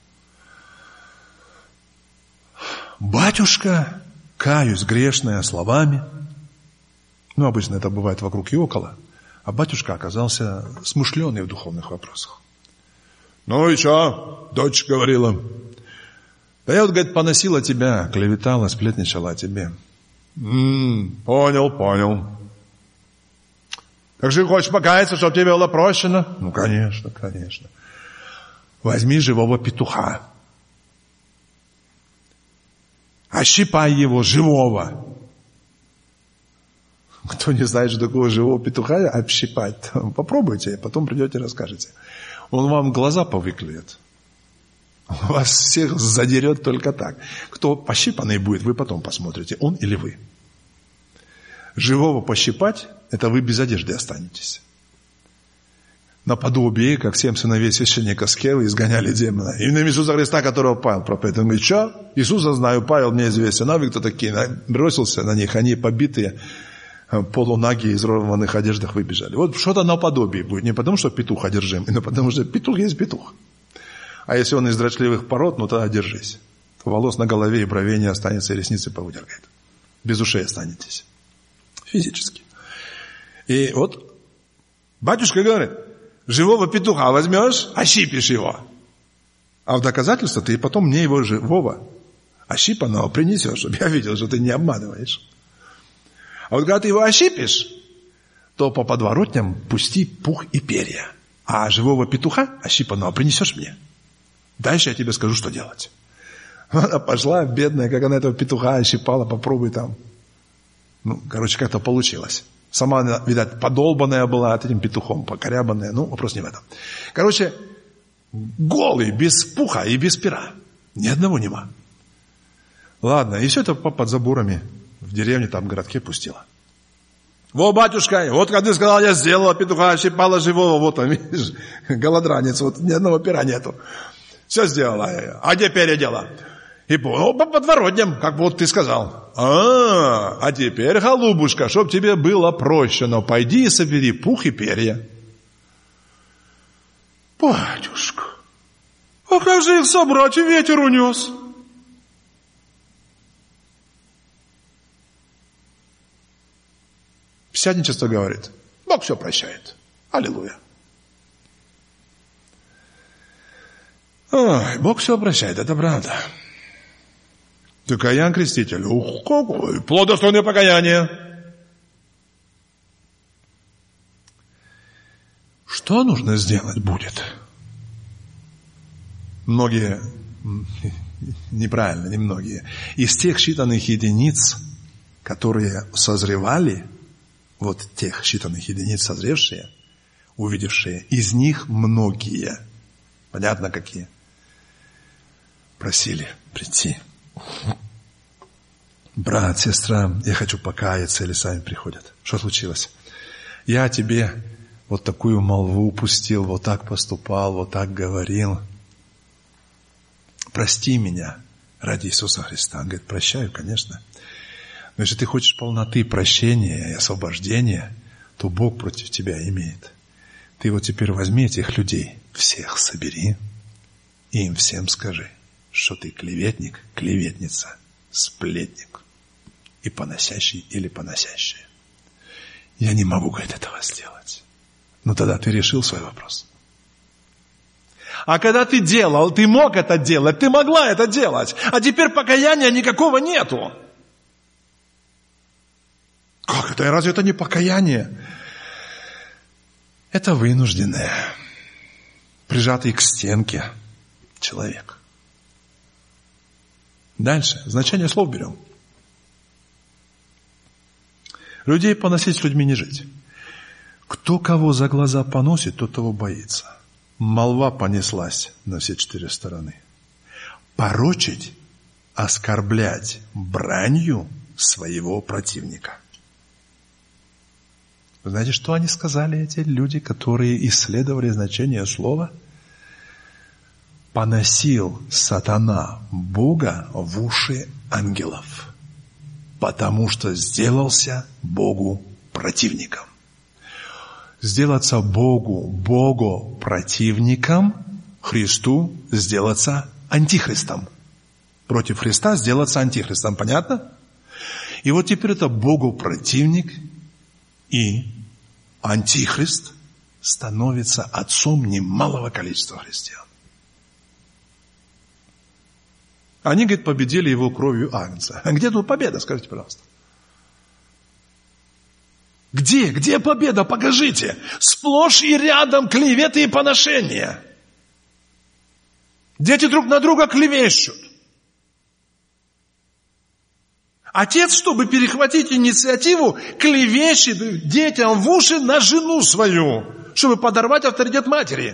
Батюшка, каюсь грешная словами. Обычно это бывает вокруг и около. А батюшка оказался смышленый в духовных вопросах. И что? Дочь говорила. Да я говорит, поносила тебя, клеветала, сплетничала о тебе. Понял. Так же хочешь покаяться, чтобы тебе было прощено? Конечно. Возьми живого петуха. Ощипай его, живого. Кто не знает, что такое живого петуха общипать, попробуйте, потом придете и расскажете. Он вам глаза повыклюет. Вас всех задерет только так. Кто пощипанный будет, вы потом посмотрите, он или вы. Живого пощипать, это вы без одежды останетесь. Наподобие, как 7 сыновей священника Скевы изгоняли демона. Именем Иисуса Христа, которого Павел проповедует. Он говорит, что? Иисуса знаю, Павел мне известен. А вы кто такие? Бросился на них, они побитые, полунагие, изорванных одеждах выбежали. Вот что-то наподобие будет. Не потому, что петух одержим, но потому, что петух есть петух. А если он из дрочливых пород, тогда держись. Волос на голове и бровей не останется, и ресницы повыдергает. Без ушей останетесь. Физически. И вот батюшка говорит, живого петуха возьмешь, ощипишь его. А в доказательство ты потом мне его живого, ощипанного принесешь, чтобы я видел, что ты не обманываешь. А вот когда ты его ощипишь, то по подворотням пусти пух и перья. А живого петуха, ощипанного, принесешь мне. Дальше я тебе скажу, что делать. Она пошла, бедная, как она этого петуха ощипала, попробуй там. Как-то получилось. Сама она, видать, подолбанная была от этим петухом, покорябанная. Вопрос не в этом. Голый, без пуха и без пера. Ни одного нема. Ладно, и все это под заборами в деревне, там в городке пустила. Во, батюшка, вот как ты сказал, я сделала петуха, ощипала живого, вот он, видишь, голодранец, вот ни одного пера нету. Все сделала. А где перья дела? И по подворотням, как вот ты сказал. А теперь, голубушка, чтоб тебе было проще, но пойди и собери пух и перья. Батюшка, а как же их собрать, ветер унес? Псятничество говорит, Бог все прощает. Аллилуйя. Ой, Бог все прощает, это правда. Только Иоанн Креститель, ух, какой плодостойное покаяние. Что нужно сделать будет? Многие неправильно, немногие. Из тех считанных единиц, которые созревали, вот тех считанных единиц созревшие, увидевшие, из них многие, понятно какие, просили прийти. Брат, сестра, я хочу покаяться, или сами приходят. Что случилось? Я тебе вот такую молву пустил, вот так поступал, вот так говорил. Прости меня ради Иисуса Христа. Он говорит, прощаю, конечно. Но если ты хочешь полноты прощения и освобождения, то Бог против тебя имеет. Ты вот теперь возьми этих людей, всех собери, и им всем скажи, что ты клеветник, клеветница, сплетник и поносящий или поносящая. Я не могу, говорит, этого сделать. Ну тогда ты решил свой вопрос. А когда ты делал, ты мог это делать, ты могла это делать, а теперь покаяния никакого нету. Как это? Разве это не покаяние? Это вынужденное, прижатый к стенке человек. Дальше. Значение слов берем. Людей поносить, с людьми не жить. Кто кого за глаза поносит, тот того боится. Молва понеслась на все 4 стороны. Порочить, оскорблять бранью своего противника. Вы знаете, что они сказали, эти люди, которые исследовали значение слова? Поносил сатана Бога в уши ангелов, потому что сделался Богу противником. Сделаться Богу противником, Христу сделаться антихристом. Против Христа сделаться антихристом. Понятно? И вот теперь это Богу противник и антихрист становится отцом немалого количества христиан. Они, говорит, победили его кровью агнца. А где тут победа, скажите, пожалуйста? Где победа? Покажите. Сплошь и рядом клеветы и поношения. Дети друг на друга клевещут. Отец, чтобы перехватить инициативу, клевещет детям в уши на жену свою, чтобы подорвать авторитет матери.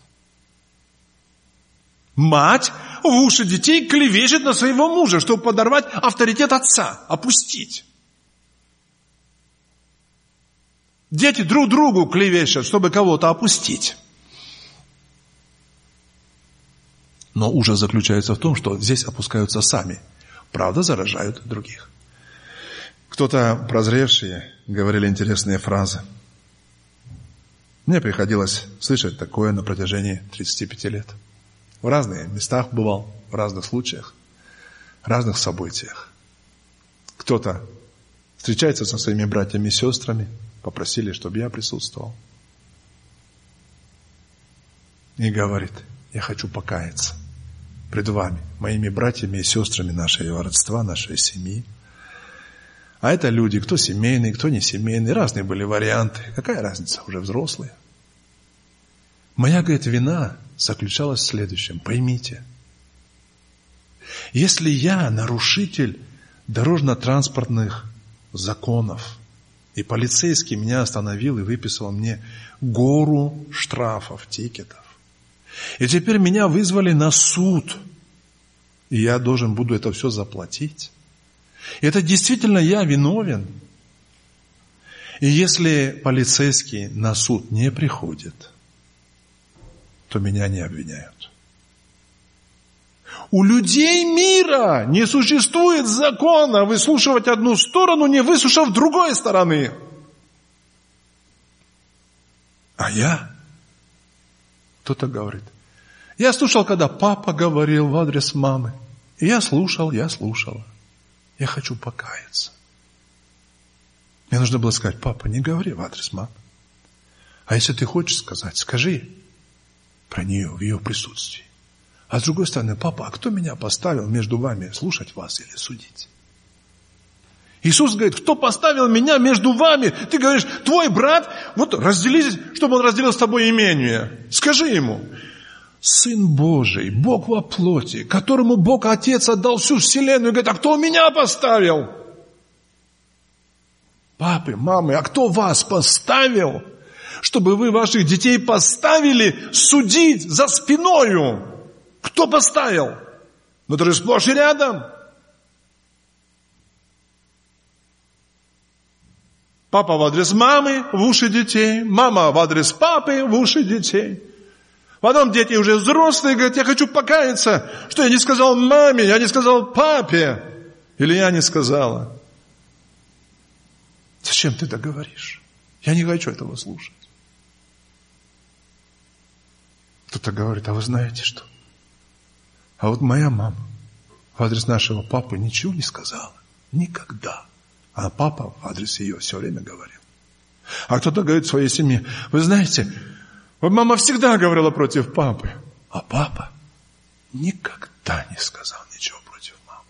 Мать в уши детей клевещет на своего мужа, чтобы подорвать авторитет отца, опустить. Дети друг другу клевещут, чтобы кого-то опустить. Но ужас заключается в том, что здесь опускаются сами. Правда, заражают других. Кто-то прозревшие говорили интересные фразы. Мне приходилось слышать такое на протяжении 35 лет. В разных местах бывал, в разных случаях, в разных событиях. Кто-то встречается со своими братьями и сестрами, попросили, чтобы я присутствовал. И говорит, я хочу покаяться пред вами, моими братьями и сестрами нашего родства, нашей семьи. А это люди, кто семейный, кто не семейный, разные были варианты. Какая разница, уже взрослые. Моя, говорит, вина заключалась в следующем. Поймите, если я нарушитель дорожно-транспортных законов, и полицейский меня остановил и выписал мне гору штрафов, тикетов, и теперь меня вызвали на суд, и я должен буду это все заплатить, и это действительно я виновен. И если полицейский на суд не приходит, то меня не обвиняют. У людей мира не существует закона выслушивать одну сторону, не выслушав другой стороны. А я? Кто-то говорит. Я слушал, когда папа говорил в адрес мамы. И я слушала. Я хочу покаяться. Мне нужно было сказать, папа, не говори в адрес мамы. А если ты хочешь сказать, скажи про нее в ее присутствии. А с другой стороны, папа, а кто меня поставил между вами, слушать вас или судить? Иисус говорит, кто поставил меня между вами? Ты говоришь, твой брат, вот разделись, чтобы он разделил с тобой имение. Скажи ему, Сын Божий, Бог во плоти, которому Бог Отец отдал всю вселенную, и говорит, а кто меня поставил? Папы, мамы, а кто вас поставил, чтобы вы ваших детей поставили судить за спиною? Кто поставил? Ну, это же сплошь и рядом. Папа в адрес мамы в уши детей, мама в адрес папы в уши детей. Потом дети уже взрослые говорят, я хочу покаяться, что я не сказал маме, я не сказал папе, или я не сказала. Зачем ты это говоришь? Я не хочу этого слушать. Кто-то говорит, а вы знаете что? А вот моя мама в адрес нашего папы ничего не сказала. Никогда. А папа в адрес ее все время говорил. А кто-то говорит в своей семье, вы знаете, вот мама всегда говорила против папы, а папа никогда не сказал ничего против мамы.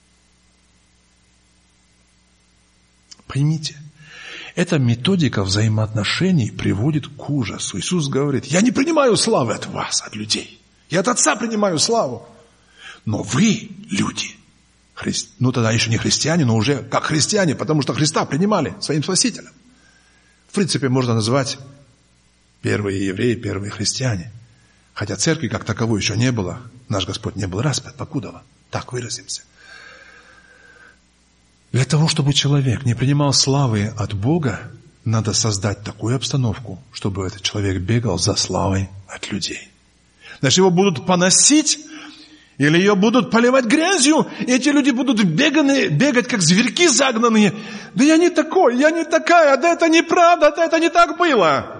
Поймите, эта методика взаимоотношений приводит к ужасу. Иисус говорит, я не принимаю славы от вас, от людей. Я от Отца принимаю славу. Но вы, люди, ну тогда еще не христиане, но уже как христиане, потому что Христа принимали своим Спасителем. В принципе, можно назвать первые евреи, первые христиане. Хотя церкви как таковой еще не было. Наш Господь не был распят, покудова. Так выразимся. Для того, чтобы человек не принимал славы от Бога, надо создать такую обстановку, чтобы этот человек бегал за славой от людей. Значит, его будут поносить, или ее будут поливать грязью, и эти люди будут бегать, как зверьки загнанные. Да я не такой, я не такая, да это неправда, да это не так было.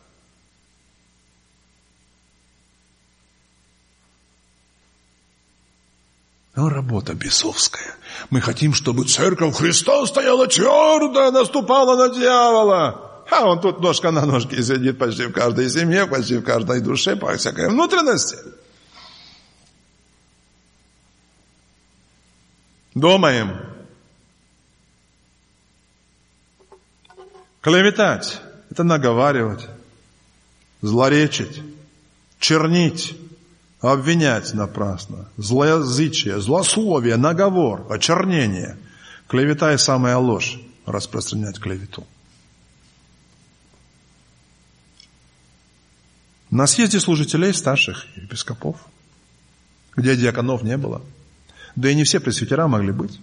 Ну, работа бесовская. Мы хотим, чтобы церковь Христа стояла твердо, наступала на дьявола. А он тут ножка на ножке сидит почти в каждой семье, почти в каждой душе, по всякой внутренности. Думаем. Клеветать – это наговаривать, злоречить, чернить, обвинять напрасно, злоязычие, злословие, наговор, очернение. Клевета и самая ложь – распространять клевету. На съезде служителей старших епископов, где диаконов не было, да и не все пресвитера могли быть,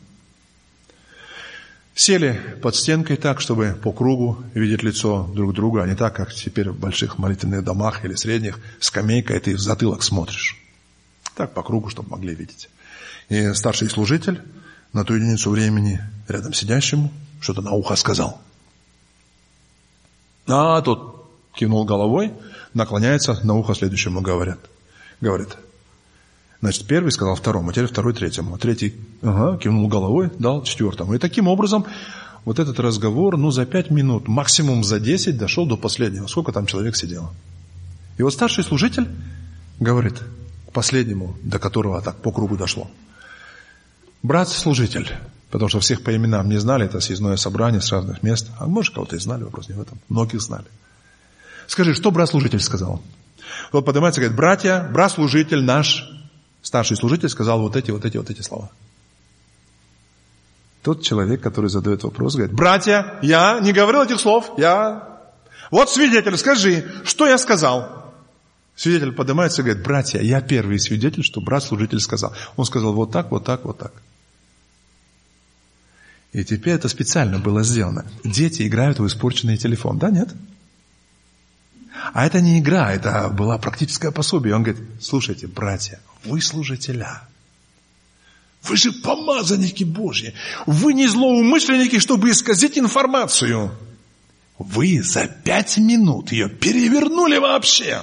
сели под стенкой так, чтобы по кругу видеть лицо друг друга, а не так, как теперь в больших молитвенных домах или средних, скамейка, и ты в затылок смотришь. Так по кругу, чтобы могли видеть. И старший служитель на ту единицу времени рядом сидящему что-то на ухо сказал. А тот кивнул головой, наклоняется, на ухо следующему говорит. Значит, первый сказал второму, а теперь второй третьему. Третий кивнул головой, дал четвертому. И таким образом вот этот разговор, за 5 минут, максимум за 10 дошел до последнего. Сколько там человек сидело. И вот старший служитель говорит к последнему, до которого так по кругу дошло. Брат-служитель, потому что всех по именам не знали, это съездное собрание с разных мест. А может, кого-то и знали, вопрос не в этом. Многих знали. Скажи, что брат-служитель сказал? Вот поднимается и говорит, братья, брат-служитель наш, старший служитель сказал вот эти слова. Тот человек, который задает вопрос, говорит, братья, я не говорил этих слов, Вот свидетель, скажи, что я сказал? Свидетель поднимается и говорит, братья, я первый свидетель, что брат-служитель сказал. Он сказал вот так, вот так, вот так. И теперь это специально было сделано. Дети играют в испорченный телефон, да, нет? А это не игра, это было практическое пособие. Он говорит, слушайте, братья, вы служителя. Вы же помазанники Божьи. Вы не злоумышленники, чтобы исказить информацию. Вы за 5 минут ее перевернули вообще.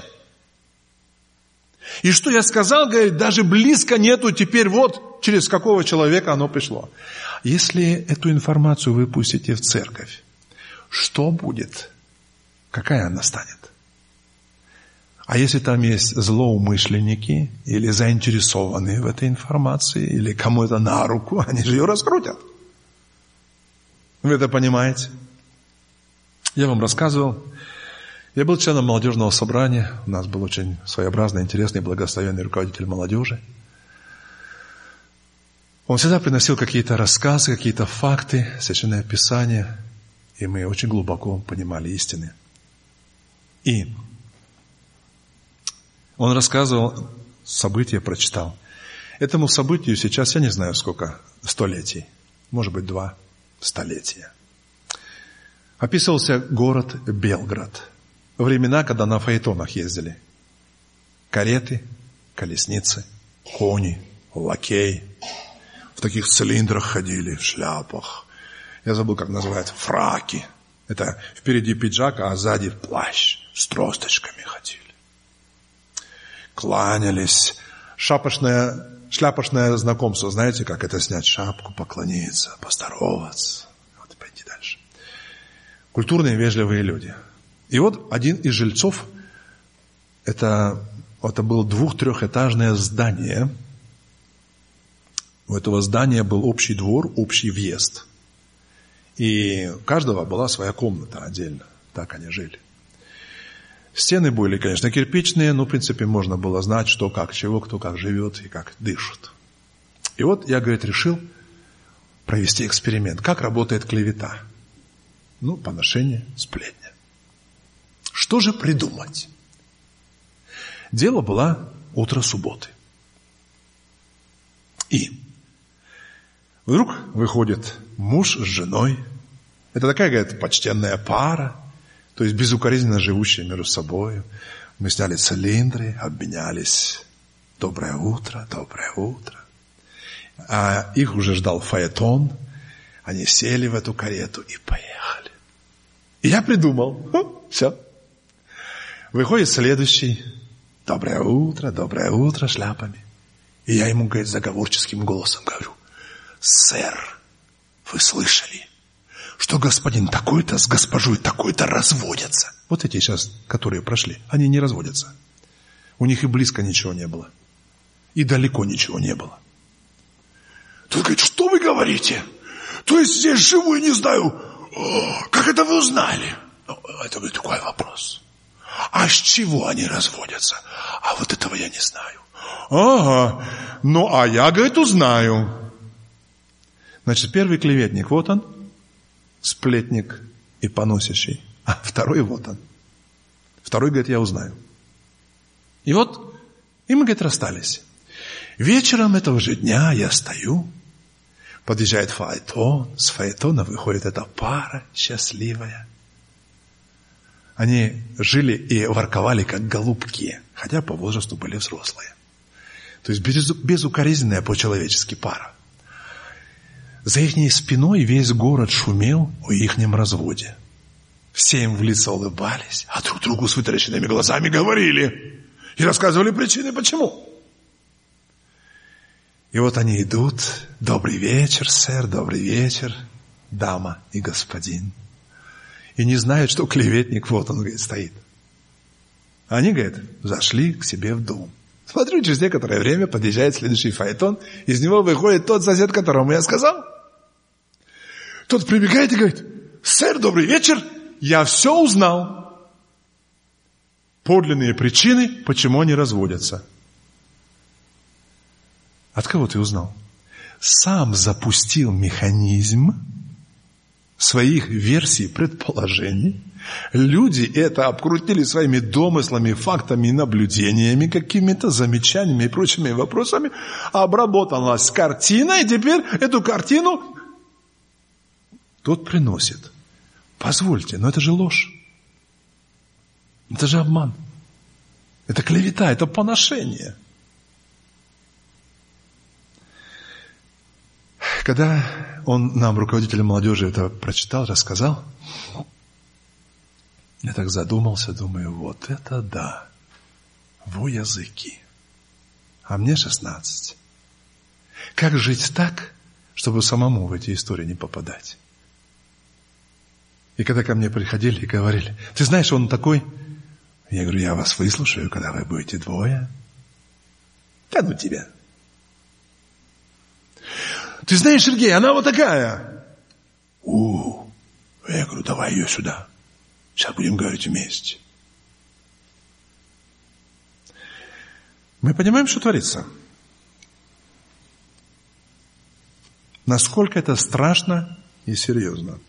И что я сказал, говорит, даже близко нету теперь вот через какого человека оно пришло. Если эту информацию вы пустите в церковь, что будет? Какая она станет? А если там есть злоумышленники или заинтересованные в этой информации, или кому это на руку, они же ее раскрутят. Вы это понимаете? Я вам рассказывал, Я был членом молодежного собрания. У нас был очень своеобразный, интересный, благословенный руководитель молодежи. Он всегда приносил какие-то рассказы, какие-то факты, Священное Писание, и мы очень глубоко понимали истины. И он рассказывал, события прочитал. Этому событию сейчас, я не знаю сколько, столетий, может быть 2 столетия. Описывался город Белград. Во времена, когда на фаэтонах ездили. Кареты, колесницы, кони, лакеи. В таких цилиндрах ходили, в шляпах. Я забыл, как называется, фраки. Это впереди пиджак, а сзади плащ. С тросточками ходили. Кланялись. Шляпочное знакомство. Знаете, как это снять шапку, поклониться, поздороваться. Вот, пойти дальше. Культурные, вежливые люди. И вот один из жильцов, это было 2-3-этажное здание. У этого здания был общий двор, общий въезд. И у каждого была своя комната отдельно. Так они жили. Стены были, конечно, кирпичные, но, в принципе, можно было знать, что, как, чего, кто как живет и как дышит. И вот я, говорит, решил провести эксперимент. Как работает клевета? Поношение, сплетня. Что же придумать? Дело было утро субботы. И вдруг выходит муж с женой. Это такая, говорит, почтенная пара, то есть безукоризненно живущие между собой. Мы сняли цилиндры, обменялись. Доброе утро, доброе утро. А их уже ждал фаэтон. Они сели в эту карету и поехали. И я придумал. Все. Выходит следующий. Доброе утро, шляпами. И я ему, говорит, заговорческим голосом говорю: сэр, вы слышали, что господин такой-то с госпожой такой-то разводятся? Вот эти сейчас, которые прошли, они не разводятся. У них и близко ничего не было. И далеко ничего не было. Тут говорит: что вы говорите? То есть здесь живу и не знаю. Как это вы узнали? Это, говорит, такой вопрос. А с чего они разводятся? А вот этого я не знаю. Ага, а я, говорит, узнаю. Значит, первый клеветник, вот он, сплетник и поносящий. А второй, вот он. Второй, говорит, я узнаю. И мы, говорит, расстались. Вечером этого же дня я стою, подъезжает фаэтон, с фаэтона выходит эта пара счастливая. Они жили и ворковали, как голубки, хотя по возрасту были взрослые. То есть безукоризненная по-человечески пара. За их спиной весь город шумел о ихнем разводе. Все им в лица улыбались, а друг другу с вытаращенными глазами говорили и рассказывали причины, почему. И вот они идут. Добрый вечер, сэр, добрый вечер, дама и господин. И не знают, что клеветник, вот он, говорит, стоит. Они, говорит, зашли к себе в дом. Смотрю, через некоторое время подъезжает следующий фаэтон. Из него выходит тот сосед, которому я сказал. Тот прибегает и говорит: сэр, добрый вечер, я все узнал. Подлинные причины, почему они разводятся. От кого ты узнал? Сам запустил механизм своих версий, предположений. Люди это обкрутили своими домыслами, фактами, наблюдениями, какими-то замечаниями и прочими вопросами. Обработалась картина, и теперь эту картину тот приносит. Позвольте, но это же ложь. Это же обман. Это клевета, это поношение. Когда он нам, руководитель молодежи, это прочитал, рассказал, я так задумался, думаю, вот это да, во языки. А мне 16. Как жить так, чтобы самому в эти истории не попадать? И когда ко мне приходили и говорили: ты знаешь, он такой. Я говорю: я вас выслушаю, когда вы будете двое. Да ну тебя. Ты знаешь, Сергей, она вот такая. Я говорю: давай ее сюда. Сейчас будем говорить вместе. Мы понимаем, что творится? Насколько это страшно и серьезно.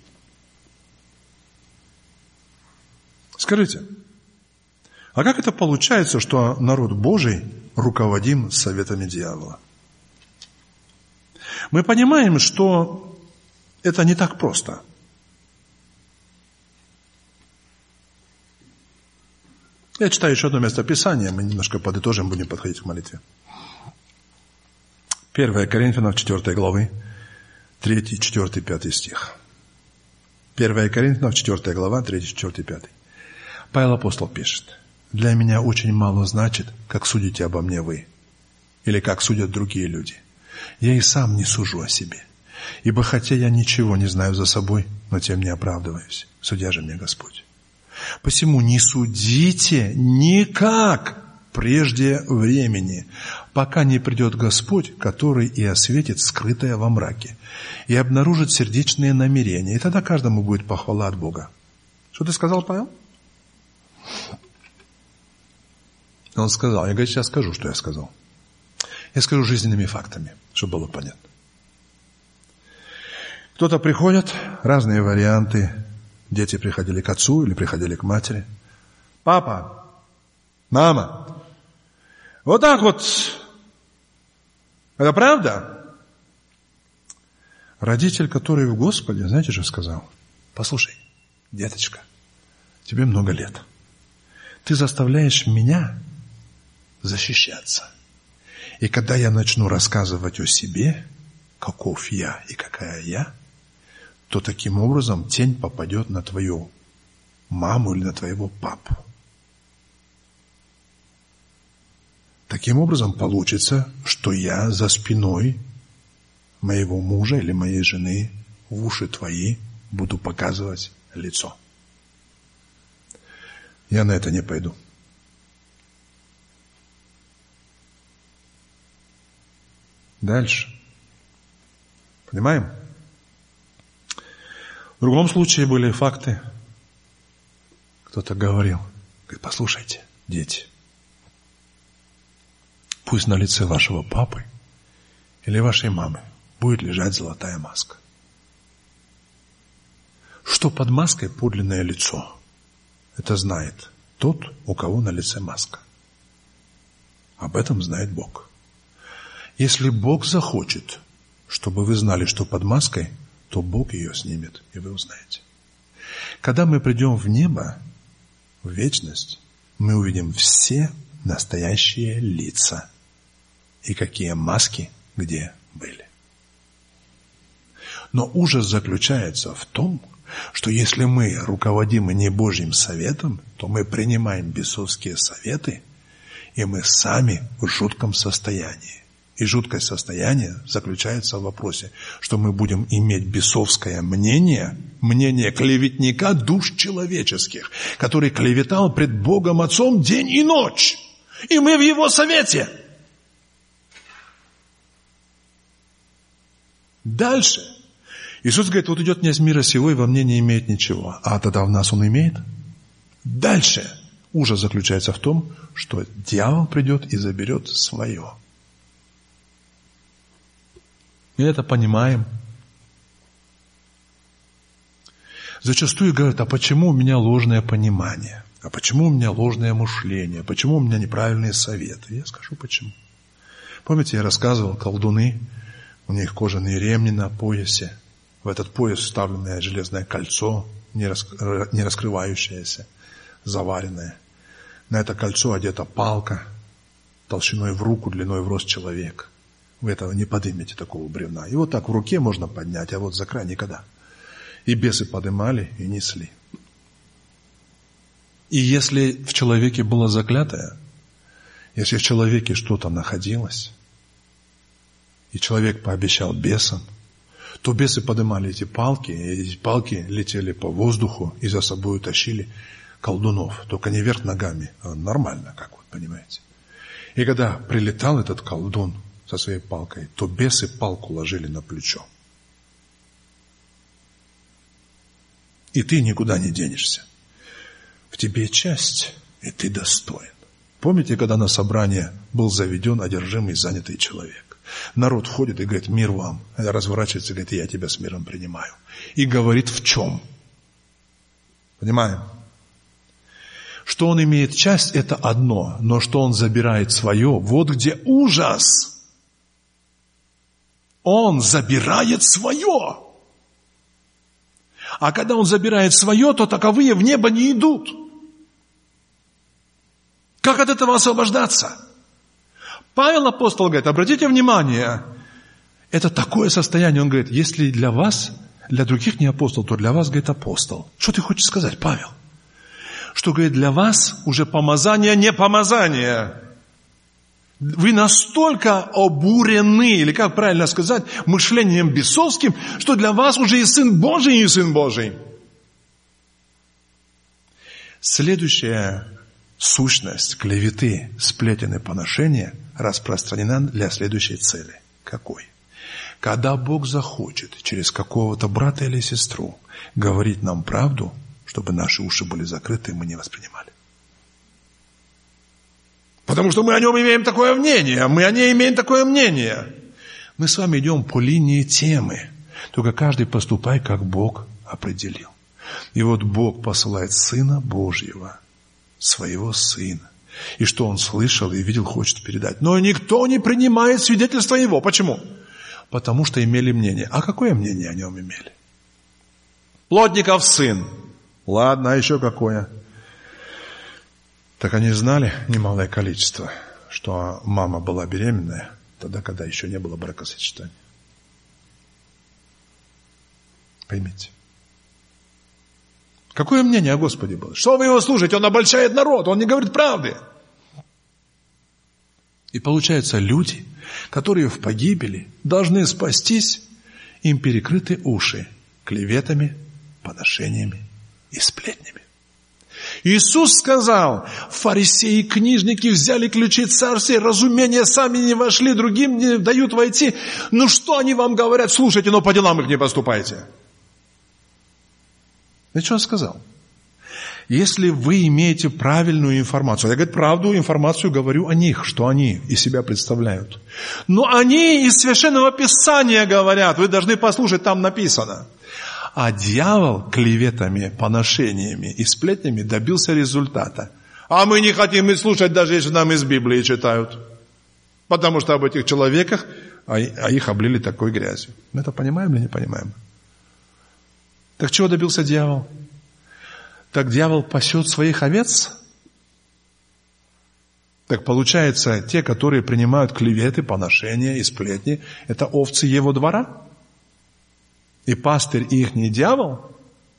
Скажите, а как это получается, что народ Божий руководим советами дьявола? Мы понимаем, что это не так просто. Я читаю еще одно место Писания, мы немножко подытожим, будем подходить к молитве. 1 Коринфянам 4 главы, 3, 4, 5 стих. 1 Коринфянам 4 глава, 3, 4, 5. Павел апостол пишет: «Для меня очень мало значит, как судите обо мне вы, или как судят другие люди. Я и сам не сужу о себе. Ибо хотя я ничего не знаю за собой, но тем не оправдываюсь. Судья же мне Господь. Посему не судите никак прежде времени, пока не придет Господь, который и осветит скрытое во мраке, и обнаружит сердечные намерения, и тогда каждому будет похвала от Бога». Что ты сказал, Павел? Он сказал, я сейчас скажу, что я сказал. Я скажу жизненными фактами, чтобы было понятно. Кто-то приходит, разные варианты. Дети приходили к отцу или приходили к матери. Папа, мама, вот так вот. Это правда? Родитель, который в Господе, знаете, что сказал? Послушай, деточка, тебе много лет. Ты заставляешь меня защищаться. И когда я начну рассказывать о себе, каков я и какая я, то таким образом тень попадет на твою маму или на твоего папу. Таким образом получится, что я за спиной моего мужа или моей жены в уши твои буду показывать лицо. Я на это не пойду. Дальше. Понимаем? В другом случае были факты. Кто-то говорил, говорит, послушайте, дети, пусть на лице вашего папы или вашей мамы будет лежать золотая маска. Что под маской подлинное лицо? Это знает тот, у кого на лице маска. Об этом знает Бог. Если Бог захочет, чтобы вы знали, что под маской, то Бог ее снимет, и вы узнаете. Когда мы придем в небо, в вечность, мы увидим все настоящие лица и какие маски где были. Но ужас заключается в том, что если мы руководимы не Божьим советом, то мы принимаем бесовские советы, и мы сами в жутком состоянии. И жуткое состояние заключается в вопросе, что мы будем иметь бесовское мнение, мнение клеветника душ человеческих, который клеветал пред Богом Отцом день и ночь. И мы в Его совете. Дальше. Иисус говорит, вот идет князь мира сего и во мне не имеет ничего. А тогда в нас он имеет? Дальше. Ужас заключается в том, что дьявол придет и заберет свое. Мы это понимаем. Зачастую говорят, а почему у меня ложное понимание? А почему у меня ложное мышление? Почему у меня неправильные советы? Я скажу почему. Помните, я рассказывал, колдуны, у них кожаные ремни на поясе. В этот пояс вставленное железное кольцо, не раскрывающееся, заваренное. На это кольцо одета палка, толщиной в руку, длиной в рост человека. Вы этого не поднимете, такого бревна. И вот так в руке можно поднять, а вот за край никогда. И бесы поднимали и несли. И если в человеке было заклятое, если в человеке что-то находилось, и человек пообещал бесам, то бесы поднимали эти палки, и эти палки летели по воздуху и за собой тащили колдунов. Только не вверх ногами, а нормально, как вы понимаете. И когда прилетал этот колдун со своей палкой, то бесы палку ложили на плечо. И ты никуда не денешься. В тебе часть, и ты достоин. Помните, когда на собрание был заведен одержимый, занятый человек? Народ входит и говорит: мир вам. Разворачивается и говорит: я тебя с миром принимаю. И говорит в чем? Понимаем? Что он имеет часть, это одно, но что он забирает свое, вот где ужас. Он забирает свое. А когда он забирает свое, то таковые в небо не идут. Как от этого освобождаться? Павел апостол говорит, обратите внимание, это такое состояние, он говорит, если для вас, для других не апостол, то для вас, говорит, апостол. Что ты хочешь сказать, Павел? Что, говорит, для вас уже помазание не помазание. Вы настолько обурены, или как правильно сказать, мышлением бесовским, что для вас уже и Сын Божий, и Сын Божий. Следующая сущность клеветы, сплетен и поношения распространена для следующей цели. Какой? Когда Бог захочет через какого-то брата или сестру говорить нам правду, чтобы наши уши были закрыты, и мы не воспринимали. Потому что мы о нем имеем такое мнение, мы о ней имеем такое мнение. Мы с вами идем по линии темы, только каждый поступай, как Бог определил. И вот Бог посылает Сына Божьего, своего Сына. И что Он слышал и видел, хочет передать. Но никто не принимает свидетельство Его. Почему? Потому что имели мнение. А какое мнение о Нем имели? Плотников сын. Ладно, а еще какое? Так они знали немалое количество, что мама была беременная, тогда, когда еще не было бракосочетания. Поймите. Какое мнение о Господе было? Что вы Его слушаете? Он обольщает народ, Он не говорит правды. И получается, люди, которые в погибели, должны спастись, им перекрыты уши клеветами, поношениями и сплетнями. Иисус сказал, фарисеи и книжники взяли ключи царствия, разумения сами не вошли, другим не дают войти. Ну что они вам говорят? Слушайте, но по делам их не поступайте. И что он сказал? Если вы имеете правильную информацию, я говорю, правду, информацию говорю о них, что они из себя представляют. Но они из Священного Писания говорят, вы должны послушать, там написано. А дьявол клеветами, поношениями и сплетнями добился результата. А мы не хотим и слушать, даже если нам из Библии читают. Потому что об этих человеках, а их облили такой грязью. Мы это понимаем или не понимаем? Так чего добился дьявол? Так дьявол пасет своих овец? Так получается, те, которые принимают клеветы, поношения и сплетни, это овцы его двора? И пастырь их не дьявол?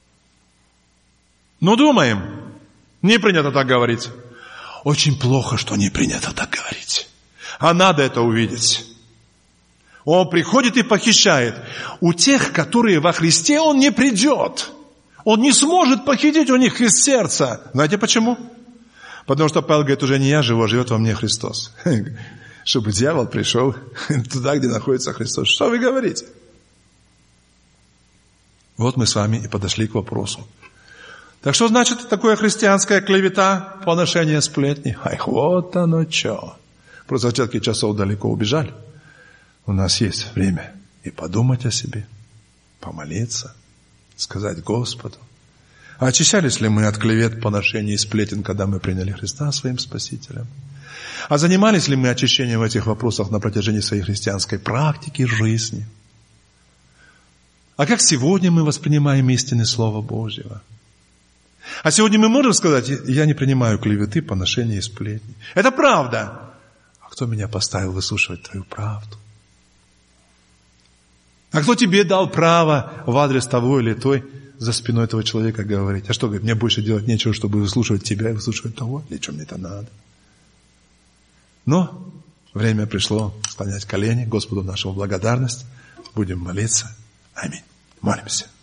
Ну, думаем, не принято так говорить. Очень плохо, что не принято так говорить. А надо это увидеть. Он приходит и похищает. У тех, которые во Христе, он не придет. Он не сможет похитить у них из сердца. Знаете почему? Потому что Павел говорит, уже не я живу, а живет во мне Христос. Чтобы дьявол пришел туда, где находится Христос. Что вы говорите? Вот мы с вами и подошли к вопросу. Так что значит такое христианская клевета, поношение сплетни? Ай, вот оно что. Просто остатки часов далеко убежали. У нас есть время и подумать о себе, помолиться, сказать Господу. А очищались ли мы от клевет, поношений и сплетен, когда мы приняли Христа своим Спасителем? А занимались ли мы очищением в этих вопросах на протяжении своей христианской практики, жизни? А как сегодня мы воспринимаем истины Слова Божьего? А сегодня мы можем сказать, я не принимаю клеветы, поношения и сплетни. Это правда. А кто меня поставил выслушивать твою правду? А кто тебе дал право в адрес того или той за спиной этого человека говорить? А что, говорит, мне больше делать нечего, чтобы выслушивать тебя и выслушивать того? Или что мне это надо? Но время пришло склонять колени, Господу нашему благодарность. Будем молиться. Аминь. Молимся.